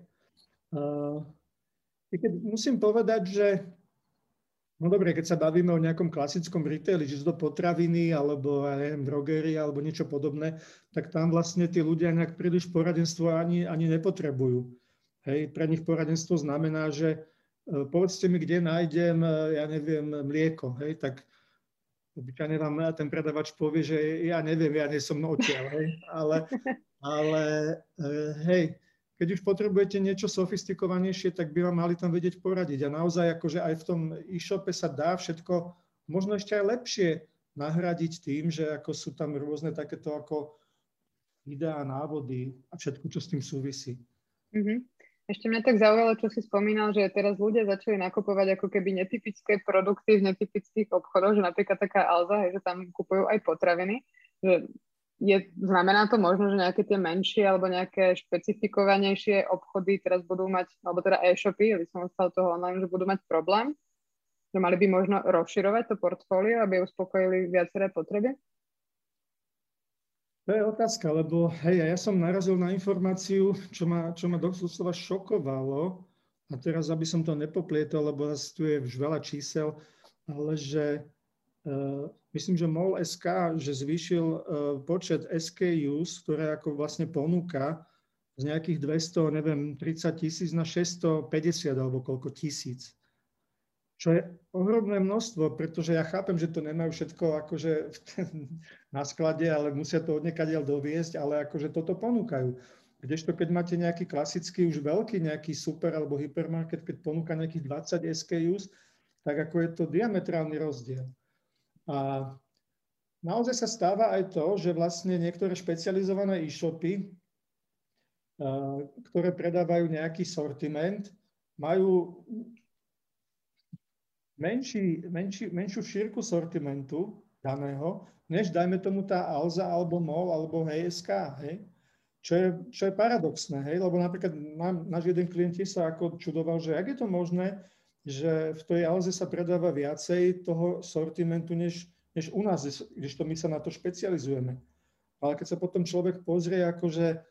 Musím povedať, že no dobre, keď sa bavíme o nejakom klasickom retaili, či sú to potraviny, alebo ja neviem, drogerie, alebo niečo podobné, tak tam vlastne tí ľudia nejak príliš poradenstvo ani nepotrebujú. Hej, pre nich poradenstvo znamená, že povedzte mi, kde nájdem, ja neviem, mlieko, hej, tak Obyčajne vám ten predavač povie, že ja neviem, ja nie som odtiaľ, hej, ale hej, keď už potrebujete niečo sofistikovanejšie, tak by vám mali tam vedieť poradiť. A naozaj akože aj v tom e-shope sa dá všetko možno ešte aj lepšie nahradiť tým, že ako sú tam rôzne takéto ako videá, návody a všetko, čo s tým súvisí. Mm-hmm. Ešte mňa tak zaujalo, čo si spomínal, že teraz ľudia začali nakupovať ako keby netypické produkty v netypických obchodoch, že napríklad taká Alza, že tam kupujú aj potraviny. Že znamená to možno, že nejaké tie menšie alebo nejaké špecifikovanejšie obchody teraz budú mať, alebo teda e-shopy, aby som ostal toho online, že budú mať problém? Že mali by možno rozširovať to portfólio, aby uspokojili viaceré potreby? To je otázka, lebo hej, ja som narazil na informáciu, čo ma doslova šokovalo, a teraz, aby som to nepoplietol, lebo tu je už veľa čísel, ale že myslím, že MOL.sk, že zvýšil počet SKUs, ktoré ako vlastne ponúka z nejakých 200, neviem, 30 000 na 650 alebo koľko tisíc. Čo je ohromné množstvo, pretože ja chápem, že to nemajú všetko akože na sklade, ale musia to odniekaďaľ doviesť, ale akože toto ponúkajú. Kdežto keď máte nejaký klasický, už veľký nejaký super alebo hypermarket, keď ponúka nejakých 20 SKUs, tak ako je to diametrálny rozdiel. A naozaj sa stáva aj to, že vlastne niektoré špecializované e-shopy, ktoré predávajú nejaký sortiment, majú menšiu šírku sortimentu daného, než dajme tomu tá Alza, alebo MOL, alebo HSK, hej? Čo je paradoxné, hej? Lebo napríklad náš jeden klient sa ako čudoval, že ak je to možné, že v tej Alze sa predáva viacej toho sortimentu, než u nás, když to my sa na to špecializujeme. Ale keď sa potom človek pozrie akože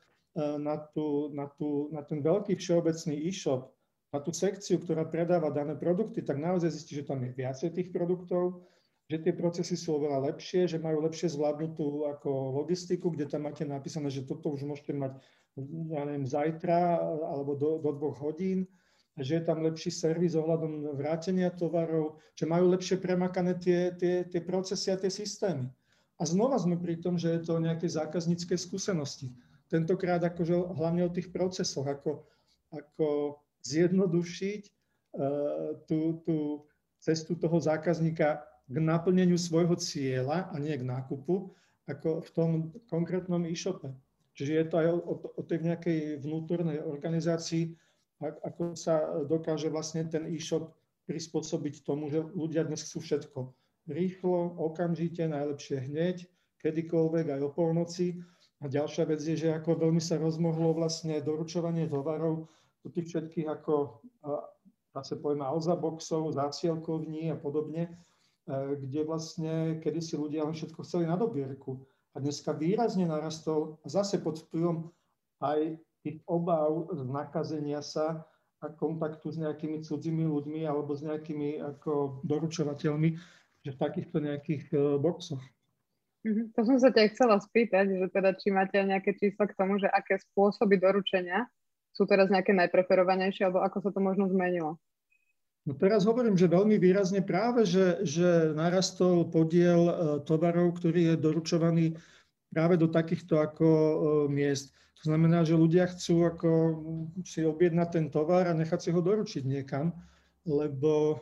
na ten veľký všeobecný e-shop, na tú sekciu, ktorá predáva dané produkty, tak naozaj zistí, že tam je viacej tých produktov, že tie procesy sú oveľa lepšie, že majú lepšie zvládnutú ako logistiku, kde tam máte napísané, že toto už môžete mať, ja neviem, zajtra alebo do 2 hodín, že je tam lepší servis ohľadom vrátenia tovarov, že majú lepšie premakané tie procesy a tie systémy. A znova sme pri tom, že je to nejaké zákaznícke skúsenosti. Tentokrát akože hlavne o tých procesoch, ako zjednodušiť tú cestu toho zákazníka k naplneniu svojho cieľa a nie k nákupu, ako v tom konkrétnom e-shope. Čiže je to aj o tej nejakej vnútornej organizácii, ako sa dokáže vlastne ten e-shop prispôsobiť tomu, že ľudia dnes chcú všetko rýchlo, okamžite, najlepšie hneď, kedykoľvek, aj o polnoci. A ďalšia vec je, že ako veľmi sa rozmohlo vlastne doručovanie tovarov do tých všetkých ako zase povieme Alza boxov, zásielkovní a podobne, kde vlastne kedysi ľudia len všetko chceli na dobierku. A dneska výrazne narastol zase pod vplyvom aj tých obáv z nakazenia sa a kontaktu s nejakými cudzými ľuďmi alebo s nejakými ako doručovateľmi, že v takýchto nejakých boxoch. To som sa ťa chcela spýtať, že teda či máte nejaké čísla k tomu, že aké spôsoby doručenia sú teraz nejaké najpreferovanejšie, alebo ako sa to možno zmenilo? No teraz hovorím, že veľmi výrazne práve, že narastol podiel tovarov, ktorý je doručovaný práve do takýchto ako miest. To znamená, že ľudia chcú ako si objednať ten tovar a nechať si ho doručiť niekam, lebo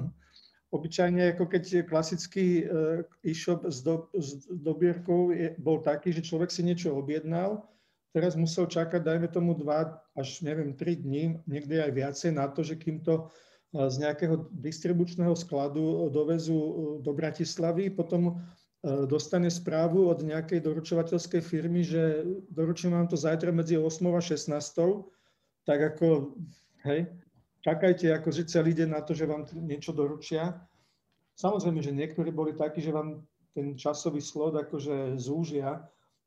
obyčajne, ako keď klasický e-shop s dobierkou bol taký, že človek si niečo objednal, teraz musel čakať, dajme tomu 2 až, neviem, 3 dní, niekde aj viacej na to, že kým to z nejakého distribučného skladu dovezú do Bratislavy, potom dostane správu od nejakej doručovateľskej firmy, že doručím vám to zajtra medzi 8 a 16, tak ako, hej, čakajte akože celý deň na to, že vám niečo doručia. Samozrejme, že niektorí boli takí, že vám ten časový slot akože zúžia,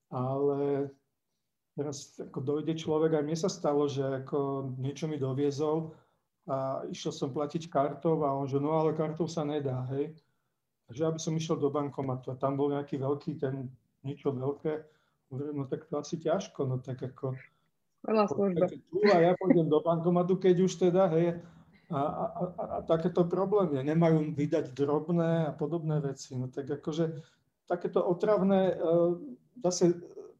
ale teraz ako dojde človek, aj mne sa stalo, že ako niečo mi doviezol a išiel som platiť kartou a on že no ale kartou sa nedá, hej. Takže aby som išiel do bankomatu a tam bol nejaký veľký ten niečo veľké, hovorím, no tak to asi ťažko, no tak ako veľa služba. A ja pôjdem do bankomatu, keď už teda, hej, a takéto problémy. Nemajú vydať drobné a podobné veci. No tak akože takéto otravné, zase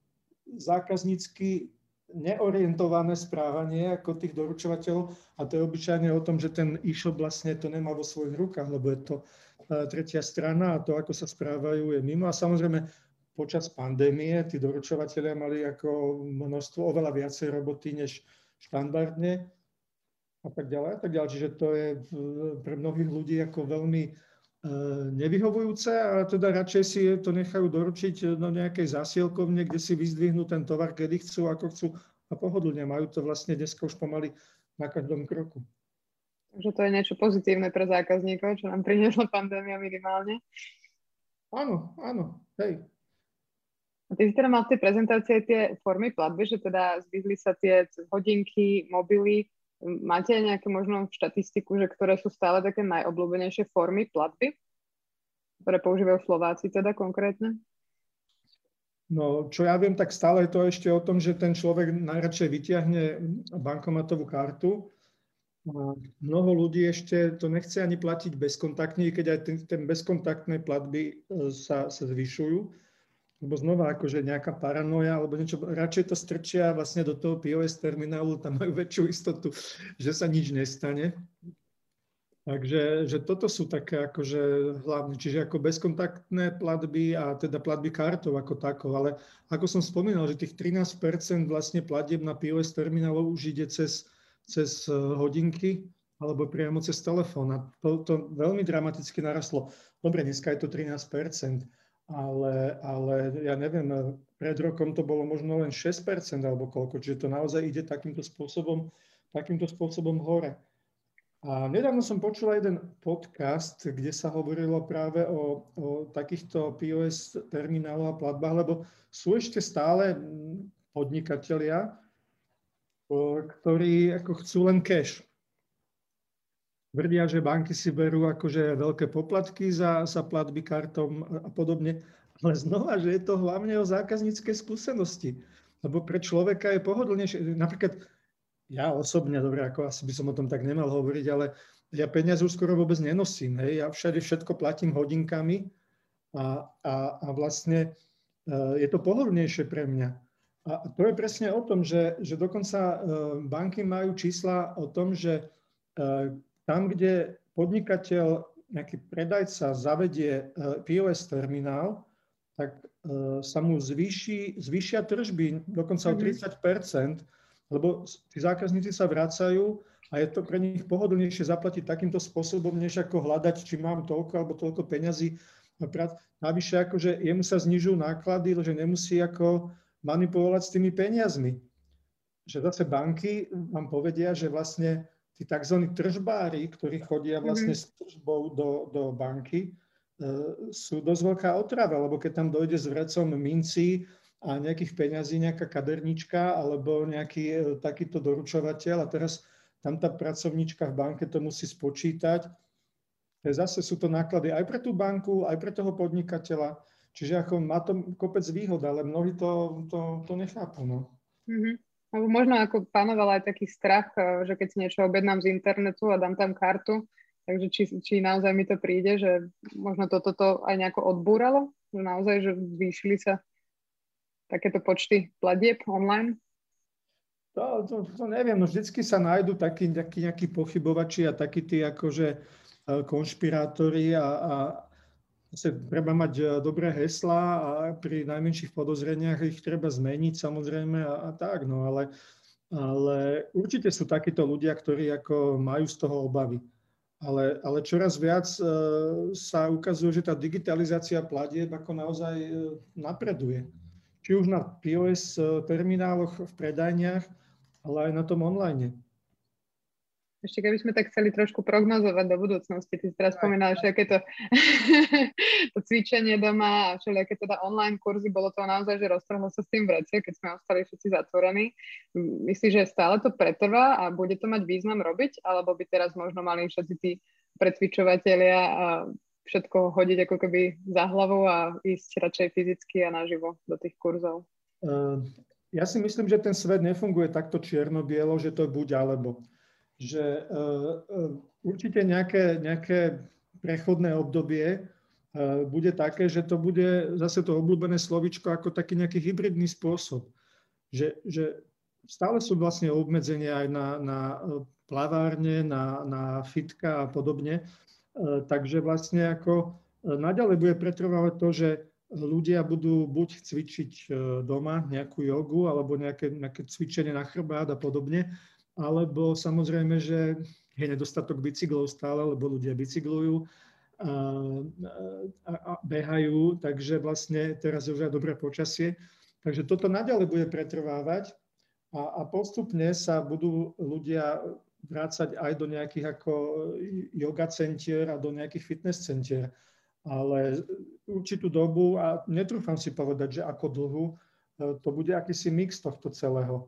zákaznícky neorientované správanie ako tých doručovateľov, a to je obyčajne o tom, že ten e-shop vlastne to nemá vo svojich rukách, lebo je to tretia strana a to, ako sa správajú, je mimo. A samozrejme, počas pandémie tí doručovatelia mali ako množstvo, oveľa viacej roboty než štandardne a tak ďalej, a tak ďalej. Čiže to je pre mnohých ľudí ako veľmi nevyhovujúce, a teda radšej si to nechajú doručiť do nejakej zásielkovne, kde si vyzdvihnú ten tovar, kedy chcú, ako chcú a pohodlne. Majú to vlastne dneska už pomaly na každom kroku. Takže to je niečo pozitívne pre zákazníkov, čo nám priniesla pandémia minimálne. Áno, áno, hej. A ty si teda mal v tej prezentácii tie formy platby, že teda zvýšili sa tie hodinky, mobily. Máte nejaké možno štatistiku, že ktoré sú stále také najobľúbenejšie formy platby, ktoré používajú Slováci teda konkrétne? No, čo ja viem, tak stále je to ešte o tom, že ten človek najradšej vyťahne bankomatovú kartu. Mnoho ľudí ešte to nechce ani platiť bezkontaktne, keď aj ten bezkontaktné platby sa zvyšujú. Lebo znova akože nejaká paranoja alebo niečo, radšej to strčia vlastne do toho POS terminálu, tam majú väčšiu istotu, že sa nič nestane. Takže že toto sú také akože hlavne, čiže ako bezkontaktné platby a teda platby kartou ako takou, ale ako som spomínal, že tých 13% vlastne platieb na POS terminálov už ide cez hodinky alebo priamo cez telefón a to veľmi dramaticky narastlo. Dobre, dneska je to 13%. Ale ja neviem, pred rokom to bolo možno len 6% alebo koľko, čiže to naozaj ide takýmto spôsobom hore. A nedávno som počul jeden podcast, kde sa hovorilo práve o takýchto POS termináloch a platbách, lebo sú ešte stále podnikatelia, ktorí ako chcú len cash. Tvrdia, že banky si berú akože veľké poplatky za platby kartom a podobne. Ale znova, že je to hlavne o zákazníckej skúsenosti. Lebo pre človeka je pohodlnejšie. Napríklad ja osobne, dobre, ako asi by som o tom tak nemal hovoriť, ale ja peniaze už skoro vôbec nenosím. Hej. Ja všade všetko platím hodinkami a vlastne je to pohodlnejšie pre mňa. A to je presne o tom, že dokonca banky majú čísla o tom, že tam, kde podnikateľ, nejaký predajca zavedie POS terminál, tak sa mu zvýšia tržby dokonca o 30%, lebo tí zákazníci sa vracajú a je to pre nich pohodlnejšie zaplatiť takýmto spôsobom, než ako hľadať, či mám toľko alebo toľko peňazí. Navyše, akože jemu sa znižujú náklady, že nemusí ako manipulovať s tými peniazmi. Že zase banky vám povedia, že vlastne tí tzv. Tržbári, ktorí chodia vlastne s tržbou do banky, sú dosť veľká otrava, lebo keď tam dojde s vrecom mincí a nejakých peňazí, nejaká kadernička alebo nejaký takýto doručovateľ a teraz tam tá pracovníčka v banke to musí spočítať. Zase sú to náklady aj pre tú banku, aj pre toho podnikateľa. Čiže ako má to kopec výhod, ale mnohí to nechápu. No. Alebo možno ako panoval aj taký strach, že keď si niečo objednám z internetu a dám tam kartu, takže či naozaj mi to príde, že možno toto aj nejako odbúralo, že naozaj, že zvýšili sa takéto počty platieb online? To neviem, no vždycky sa nájdú takí nejakí pochybovači a takí tí akože konšpirátori a treba mať dobré heslá a pri najmenších podozreniach ich treba zmeniť samozrejme a tak, no ale určite sú takíto ľudia, ktorí ako majú z toho obavy. Ale čoraz viac sa ukazuje, že tá digitalizácia platieb ako naozaj napreduje. Či už na POS termináloch v predajniach, ale aj na tom online. Ešte keby sme tak chceli trošku prognozovať do budúcnosti, ty si teraz spomínal, že aké to cvičenie doma a všelijaké teda online kurzy, bolo to naozaj, že roztrhlo sa s tým vrece, keď sme ostali všetci zatvorení. Myslíš, že stále to pretrvá a bude to mať význam robiť, alebo by teraz možno mali všetci tí precvičovatelia a všetko hodiť ako keby za hlavu a ísť radšej fyzicky a naživo do tých kurzov? Ja si myslím, že ten svet nefunguje takto čierno-bielo, že to buď alebo. že určite nejaké prechodné obdobie bude také, že to bude zase to obľúbené slovíčko ako taký nejaký hybridný spôsob. Že stále sú vlastne obmedzenia aj na plavárne, na fitka a podobne. Takže vlastne ako naďalej bude pretrvávať to, že ľudia budú buď cvičiť doma nejakú jogu alebo nejaké cvičenie na chrbát a podobne, alebo samozrejme, že je nedostatok bicyklov stále, lebo ľudia bicyklujú a behajú, takže vlastne teraz je už aj dobré počasie. Takže toto naďalej bude pretrvávať a postupne sa budú ľudia vrácať aj do nejakých ako yoga centier a do nejakých fitness centier. Ale určitú dobu, a netrúfam si povedať, že ako dlhu, to bude akýsi mix tohto celého.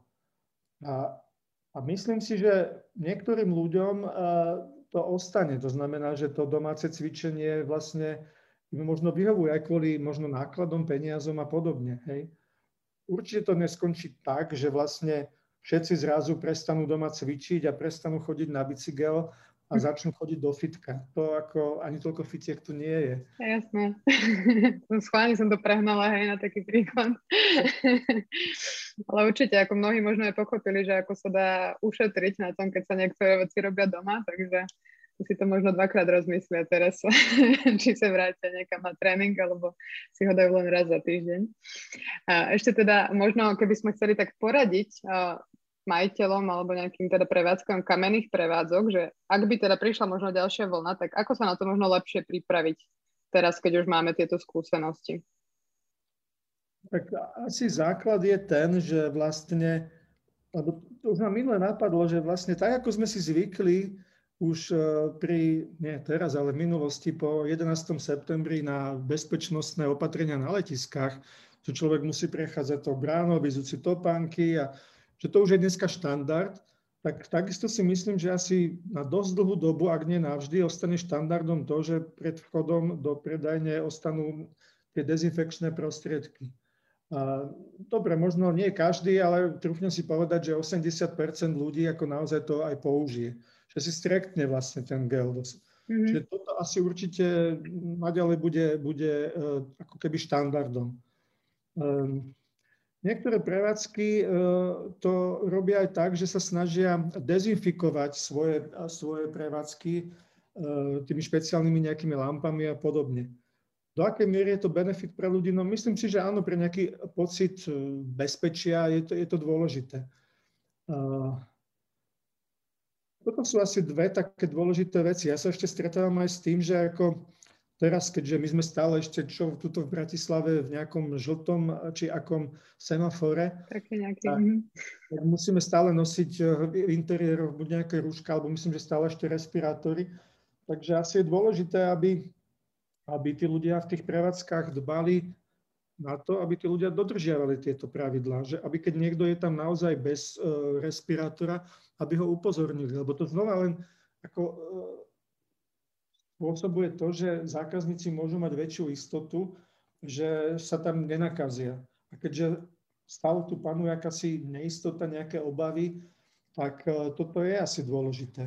A myslím si, že niektorým ľuďom to ostane. To znamená, že to domáce cvičenie vlastne možno vyhovuje aj kvôli možno nákladom, peniazom a podobne. Hej. Určite to neskončí tak, že vlastne všetci zrazu prestanú doma cvičiť a prestanú chodiť na bicykel a začnú chodiť do fitka. To ako ani toľko fitiek tu nie je. Jasné. Schválne som to prehnala, hej, na taký príklad. Ale určite, ako mnohí možno aj pochopili, že ako sa dá ušetriť na tom, keď sa niektoré veci robia doma, takže si to možno dvakrát rozmyslia teraz, či sa vrátia niekam na tréning, alebo si ho dajú len raz za týždeň. A ešte teda možno, keby sme chceli tak poradiť majiteľom alebo nejakým teda prevádzkom kamenných prevádzok, že ak by teda prišla možno ďalšia vlna, tak ako sa na to možno lepšie pripraviť teraz, keď už máme tieto skúsenosti? Tak asi základ je ten, že vlastne, lebo to už nám minule napadlo, že vlastne tak, ako sme si zvykli už nie teraz, ale v minulosti po 11. septembri na bezpečnostné opatrenia na letiskách, že človek musí prechádzať tou bránou, vyzúť si topánky a že to už je dneska štandard, tak takisto si myslím, že asi na dosť dlhú dobu, ak nie navždy, ostane štandardom to, že pred vchodom do predajne ostanú tie dezinfekčné prostriedky. Dobre, možno nie každý, ale trúfnem si povedať, že 80% ľudí ako naozaj to aj použije. Že si strekne vlastne ten gel. Čiže toto asi určite naďalej bude ako keby štandardom. Niektoré prevádzky to robia aj tak, že sa snažia dezinfikovať svoje prevádzky tými špeciálnymi nejakými lampami a podobne. Do akej miery je to benefit pre ľudí? No myslím si, že áno, pre nejaký pocit bezpečia je to dôležité. Toto sú asi dve také dôležité veci. Ja sa ešte stretávam aj s tým, že ako teraz, keďže my sme stále ešte tuto v Bratislave v nejakom žltom či akom semafore, tak musíme stále nosiť v interiéroch buď nejaké rúška, alebo myslím, že stále ešte respirátory. Takže asi je dôležité, aby tí ľudia v tých prevádzkach dbali na to, aby tí ľudia dodržiavali tieto pravidlá. Že aby keď niekto je tam naozaj bez respirátora, aby ho upozornili. Lebo to znova len ako spôsobuje to, že zákazníci môžu mať väčšiu istotu, že sa tam nenakazia. A keďže stále tu panuje akási neistota, nejaké obavy, tak toto je asi dôležité.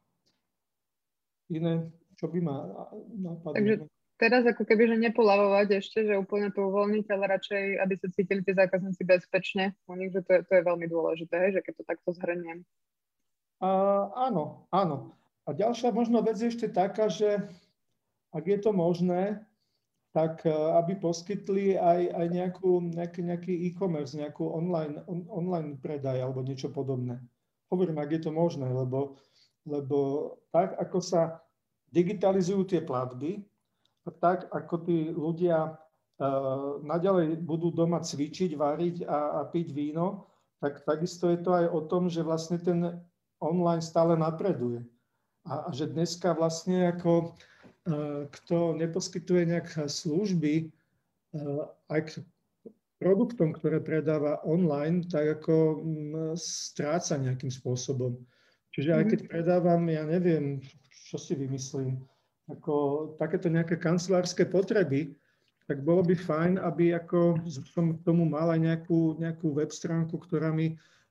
Iné, čo by ma napadlo? Takže teraz ako keby, že nepoľavovať ešte, že úplne to uvoľniť, ale radšej, aby sa cítili tie zákazníci bezpečne u nich, že to je veľmi dôležité, hej, že keď to takto zhrniem. Áno. A ďalšia možno vec je ešte taká, že ak je to možné, tak aby poskytli aj nejaký e-commerce, nejakú online predaj alebo niečo podobné. Hovorím, ak je to možné, lebo tak, ako sa digitalizujú tie platby, tak ako tí ľudia naďalej budú doma cvičiť, variť a piť víno, tak takisto je to aj o tom, že vlastne ten online stále napreduje. A že dneska vlastne ako kto neposkytuje nejaké služby aj k produktom, ktoré predáva online, tak ako stráca nejakým spôsobom. Čiže aj keď predávam, ja neviem, čo si vymyslím, ako takéto nejaké kancelárske potreby, tak bolo by fajn, aby ako som k tomu mal aj nejakú web stránku, ktorá mi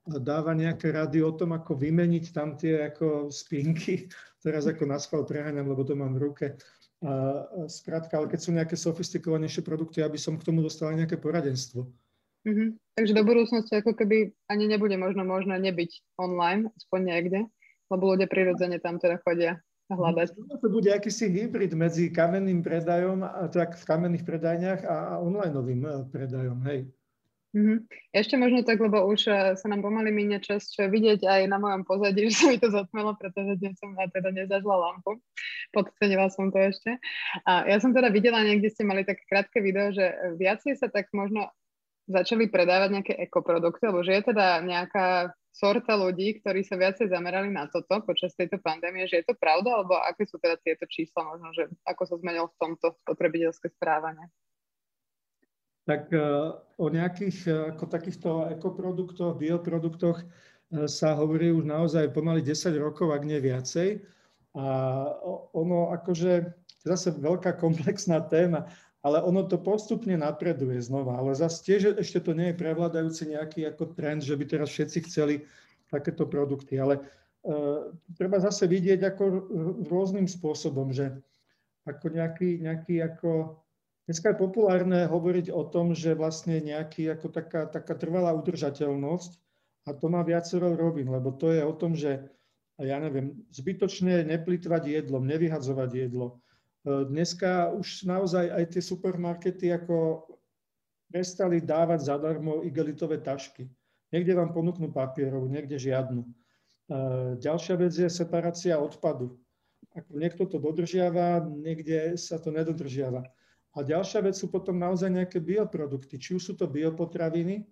dáva nejaké rady o tom, ako vymeniť tam tie ako spinky. Teraz ako na schvál preháňam, lebo to mám v ruke. Skrátka, ale keď sú nejaké sofistikovanejšie produkty, aby som k tomu dostal nejaké poradenstvo. Takže do budúcnosti ako keby ani nebude možné nebyť online, aspoň niekde, lebo ľudia prirodzene tam teda chodia hľadať. To bude akýsi hybrid medzi kamenným predajom, tak v kamenných predajniach a onlineovým predajom, hej. Ešte možno tak, lebo už sa nám pomaly míňa čas, čo je vidieť aj na mojom pozadí, že sa mi to zatmelo, pretože dnes som teda nezažila lampu. Podcenila som to ešte. A ja som teda videla, niekde ste mali také krátke video, že viacej sa tak možno začali predávať nejaké ekoprodukty, alebo že je teda nejaká sorta ľudí, ktorí sa viacej zamerali na toto počas tejto pandémie, že je to pravda, alebo aké sú teda tieto čísla možno, že ako sa zmenilo v tomto spotrebiteľské správanie? Tak o nejakých ako takýchto ekoproduktoch, bioproduktoch sa hovorí už naozaj pomaly 10 rokov, ak nie viacej. A ono akože, zase veľká komplexná téma, ale ono to postupne napreduje znova. Ale zase tiež ešte to nie je prevládajúci nejaký ako trend, že by teraz všetci chceli takéto produkty. Ale treba zase vidieť ako rôznym spôsobom, že ako nejaký ako... Dneska je populárne hovoriť o tom, že vlastne nejaký ako taká trvalá udržateľnosť a to má viacero rovín, lebo to je o tom, že ja neviem, zbytočne neplýtvať jedlom, nevyhadzovať jedlo. Dneska už naozaj aj tie supermarkety ako prestali dávať zadarmo igelitové tašky. Niekde vám ponúknú papierovú, niekde žiadnu. Ďalšia vec je separácia odpadu. Ako niekto to dodržiava, niekde sa to nedodržiava. A ďalšia vec sú potom naozaj nejaké bioprodukty. Či už sú to biopotraviny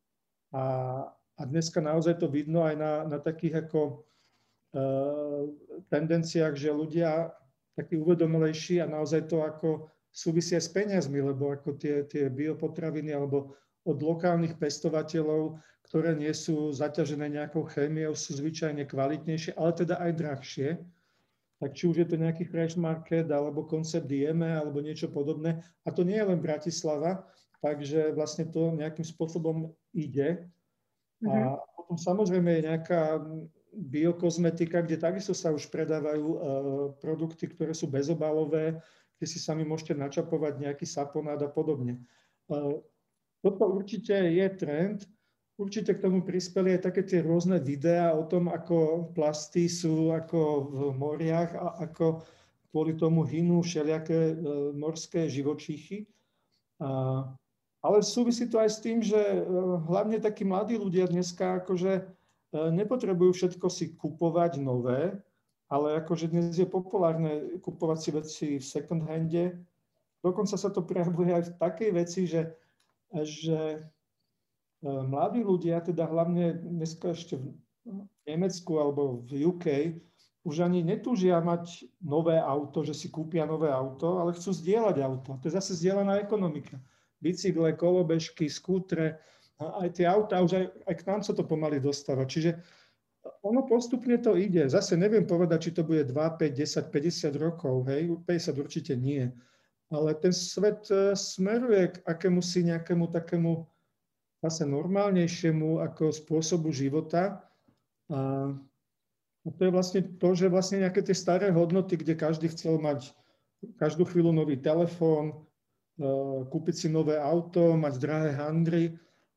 a dneska naozaj to vidno aj na takých ako tendenciách, že ľudia takí uvedomelejší a naozaj to ako súvisia s peniazmi, lebo ako tie biopotraviny alebo od lokálnych pestovateľov, ktoré nie sú zaťažené nejakou chémiou, sú zvyčajne kvalitnejšie, ale teda aj drahšie. Tak či už je to nejaký fresh market, alebo koncept Dieme, alebo niečo podobné. A to nie je len Bratislava, takže vlastne to nejakým spôsobom ide. A potom samozrejme je nejaká biokozmetika, kde takisto sa už predávajú produkty, ktoré sú bezobalové, kde si sami môžete načapovať nejaký saponát a podobne. Toto určite je trend. Určite k tomu prispeli aj také tie rôzne videá o tom, ako plasty sú ako v moriach a ako kvôli tomu hynú všelijaké morské živočíchy. Ale súvisí to aj s tým, že hlavne takí mladí ľudia dneska akože nepotrebujú všetko si kupovať nové, ale akože dnes je populárne kupovať si veci v second hande. Dokonca sa to prejavuje aj v takej veci, že mladí ľudia, teda hlavne dneska ešte v Nemecku alebo v UK, už ani netúžia mať nové auto, že si kúpia nové auto, ale chcú zdieľať auto. To je zase zdieľaná ekonomika. Bicykle, kolobežky, skútre, aj tie autá, už aj k nám sa to pomaly dostáva. Čiže ono postupne to ide. Zase neviem povedať, či to bude 2, 5, 10, 50 rokov, hej, 50 určite nie. Ale ten svet smeruje k akémusi nejakému takému zase normálnejšiemu ako spôsobu života. A to je vlastne to, že vlastne nejaké tie staré hodnoty, kde každý chcel mať každú chvíľu nový telefón, kúpiť si nové auto, mať drahé handry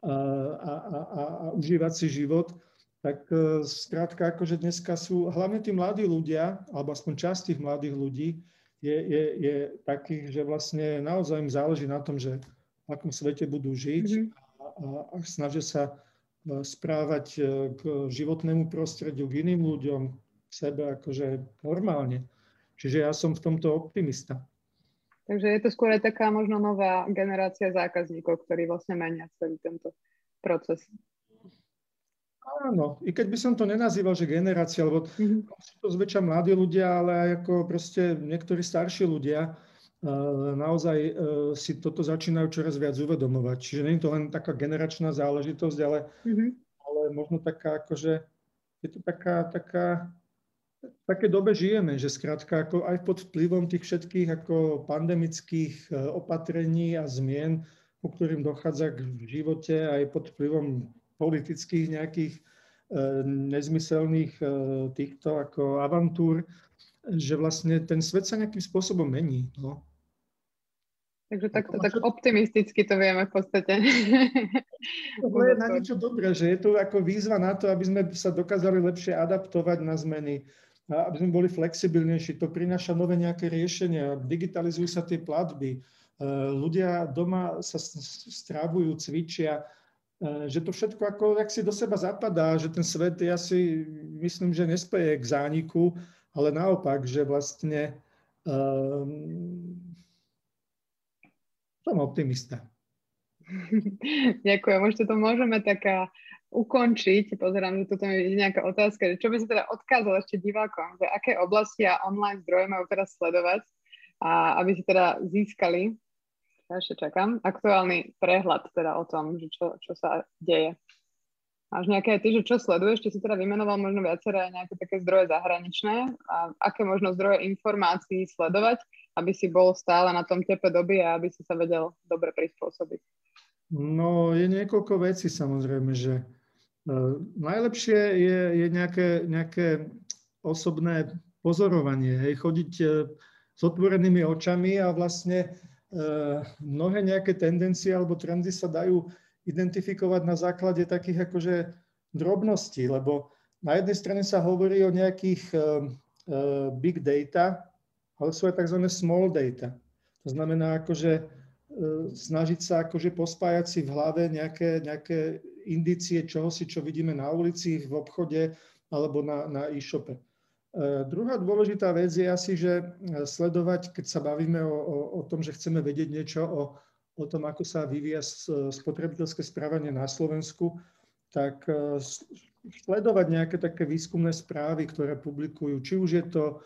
a užívať si život, tak skrátka akože dneska sú hlavne tí mladí ľudia, alebo aspoň časť tých mladých ľudí je takých, že vlastne naozaj im záleží na tom, že v akom svete budú žiť a snažia sa správať k životnému prostrediu, k iným ľuďom, k sebe akože normálne. Čiže ja som v tomto optimista. Takže je to skôr aj taká možno nová generácia zákazníkov, ktorí vlastne menia celý tento proces. Áno, i keď by som to nenazýval, že generácia, lebo sú to zväčša mladí ľudia, ale aj ako proste niektorí starší ľudia naozaj si toto začínajú čoraz viac uvedomovať. Čiže nie je to len taká generačná záležitosť, ale možno taká akože, je to také dobe žijeme, že skrátka ako aj pod vplyvom tých všetkých ako pandemických opatrení a zmien, ku ktorým dochádza v živote, aj pod vplyvom politických nejakých nezmyselných týchto ako avantúr, že vlastne ten svet sa nejakým spôsobom mení. No. Takže takto tak optimisticky to vieme v podstate. To je na niečo dobré, že je to ako výzva na to, aby sme sa dokázali lepšie adaptovať na zmeny, aby sme boli flexibilnejší. To prináša nové nejaké riešenia, digitalizujú sa tie platby, ľudia doma sa strávujú, cvičia, že to všetko ako jak si do seba zapadá, že ten svet ja si myslím, že nespeje k zániku, ale naopak, že vlastne som optimista. Ďakujem, ešte to môžeme tak ukončiť. Pozerám, že tu je nejaká otázka, že čo by si teda odkázal ešte divákom, že aké oblasti a online zdroje majú teraz sledovať, a aby si teda získali, ešte čakám, aktuálny prehľad teda o tom, že čo sa deje. Máš nejaké ty, že čo sleduješ? Ty si teda vymenoval možno viaceré nejaké také zdroje zahraničné a aké možno zdroje informácií sledovať, aby si bol stále na tom tepe doby a aby si sa vedel dobre prispôsobiť? No, je niekoľko vecí samozrejme, že najlepšie je nejaké osobné pozorovanie, chodiť s otvorenými očami a vlastne mnohé nejaké tendencie alebo trendy sa dajú identifikovať na základe takých akože drobností, lebo na jednej strane sa hovorí o nejakých big data, ale sú aj tzv. Small data. To znamená akože snažiť sa akože pospájať si v hlave nejaké indície čohosi, čo vidíme na ulici, v obchode alebo na e-shope. Druhá dôležitá vec je asi, že sledovať, keď sa bavíme o tom, že chceme vedieť niečo o tom, ako sa vyvíja spotrebiteľské správanie na Slovensku, tak sledovať nejaké také výskumné správy, ktoré publikujú. Či už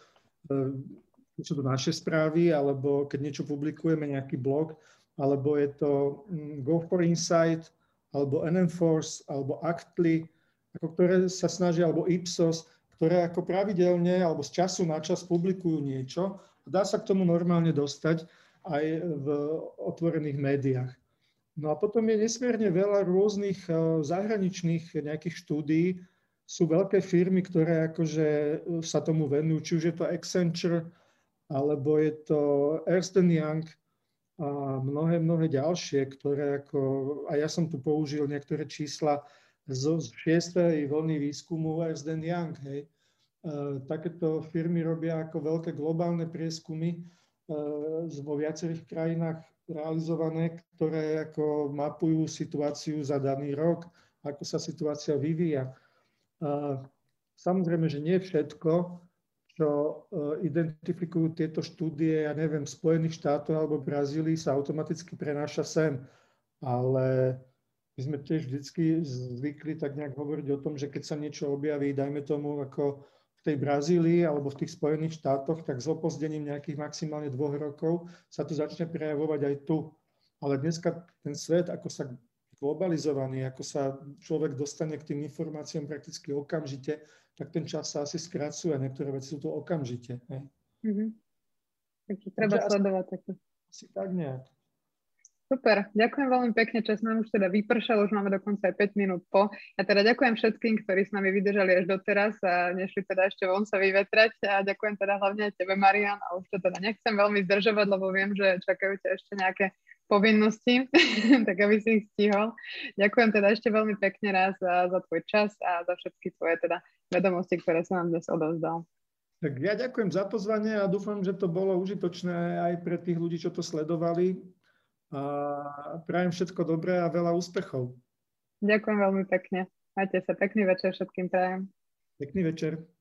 sú to naše správy, alebo keď niečo publikujeme, nejaký blog, alebo je to Go4Insight, alebo NMForce, alebo Actly, ktoré sa snažia, alebo Ipsos, ktoré ako pravidelne alebo z času na čas publikujú niečo. Dá sa k tomu normálne dostať aj v otvorených médiách. No a potom je nesmierne veľa rôznych zahraničných nejakých štúdií. Sú veľké firmy, ktoré akože sa tomu venujú, či už je to Accenture, alebo je to Ernst & Young a mnohé ďalšie, ktoré ako, a ja som tu použil niektoré čísla z 6. vlny výskumu Ernst & Young. Hej. Takéto firmy robia ako veľké globálne prieskumy vo viacerých krajinách realizované, ktoré ako mapujú situáciu za daný rok, ako sa situácia vyvíja. Samozrejme, že nie všetko, čo identifikujú tieto štúdie, ja neviem, v Spojených štátoch alebo v Brazílii sa automaticky prenáša sem. Ale my sme tiež vždycky zvykli tak nejak hovoriť o tom, že keď sa niečo objaví, dajme tomu ako v tej Brazílii alebo v tých Spojených štátoch, tak s opozdením nejakých maximálne 2 rokov sa to začne prejavovať aj tu. Ale dneska ten svet, ako sa globalizovaný, ako sa človek dostane k tým informáciám prakticky okamžite, tak ten čas sa asi skracuje a niektoré veci sú to okamžite. Mm-hmm. Takže treba sledovať také. Asi tak nejak. Super, ďakujem veľmi pekne, čas nám už teda vypršal, už máme dokonca aj 5 minút po. Ja teda ďakujem všetkým, ktorí s nami vydržali až doteraz a nešli teda ešte von sa vyvetrať a ďakujem teda hlavne aj tebe, Marian, a už to teda nechcem veľmi zdržovať, lebo viem, že čakajú ťa ešte nejaké povinnosti, tak aby si ich stihol. Ďakujem teda ešte veľmi pekne raz za tvoj čas a za všetky tvoje teda vedomosti, ktoré sa nám dnes odovzdal. Tak ja ďakujem za pozvanie a dúfam, že to bolo užitočné aj pre tých ľudí, čo to sledovali. A prajem všetko dobré a veľa úspechov. Ďakujem veľmi pekne. Majte sa, pekný večer všetkým prajem. Pekný večer.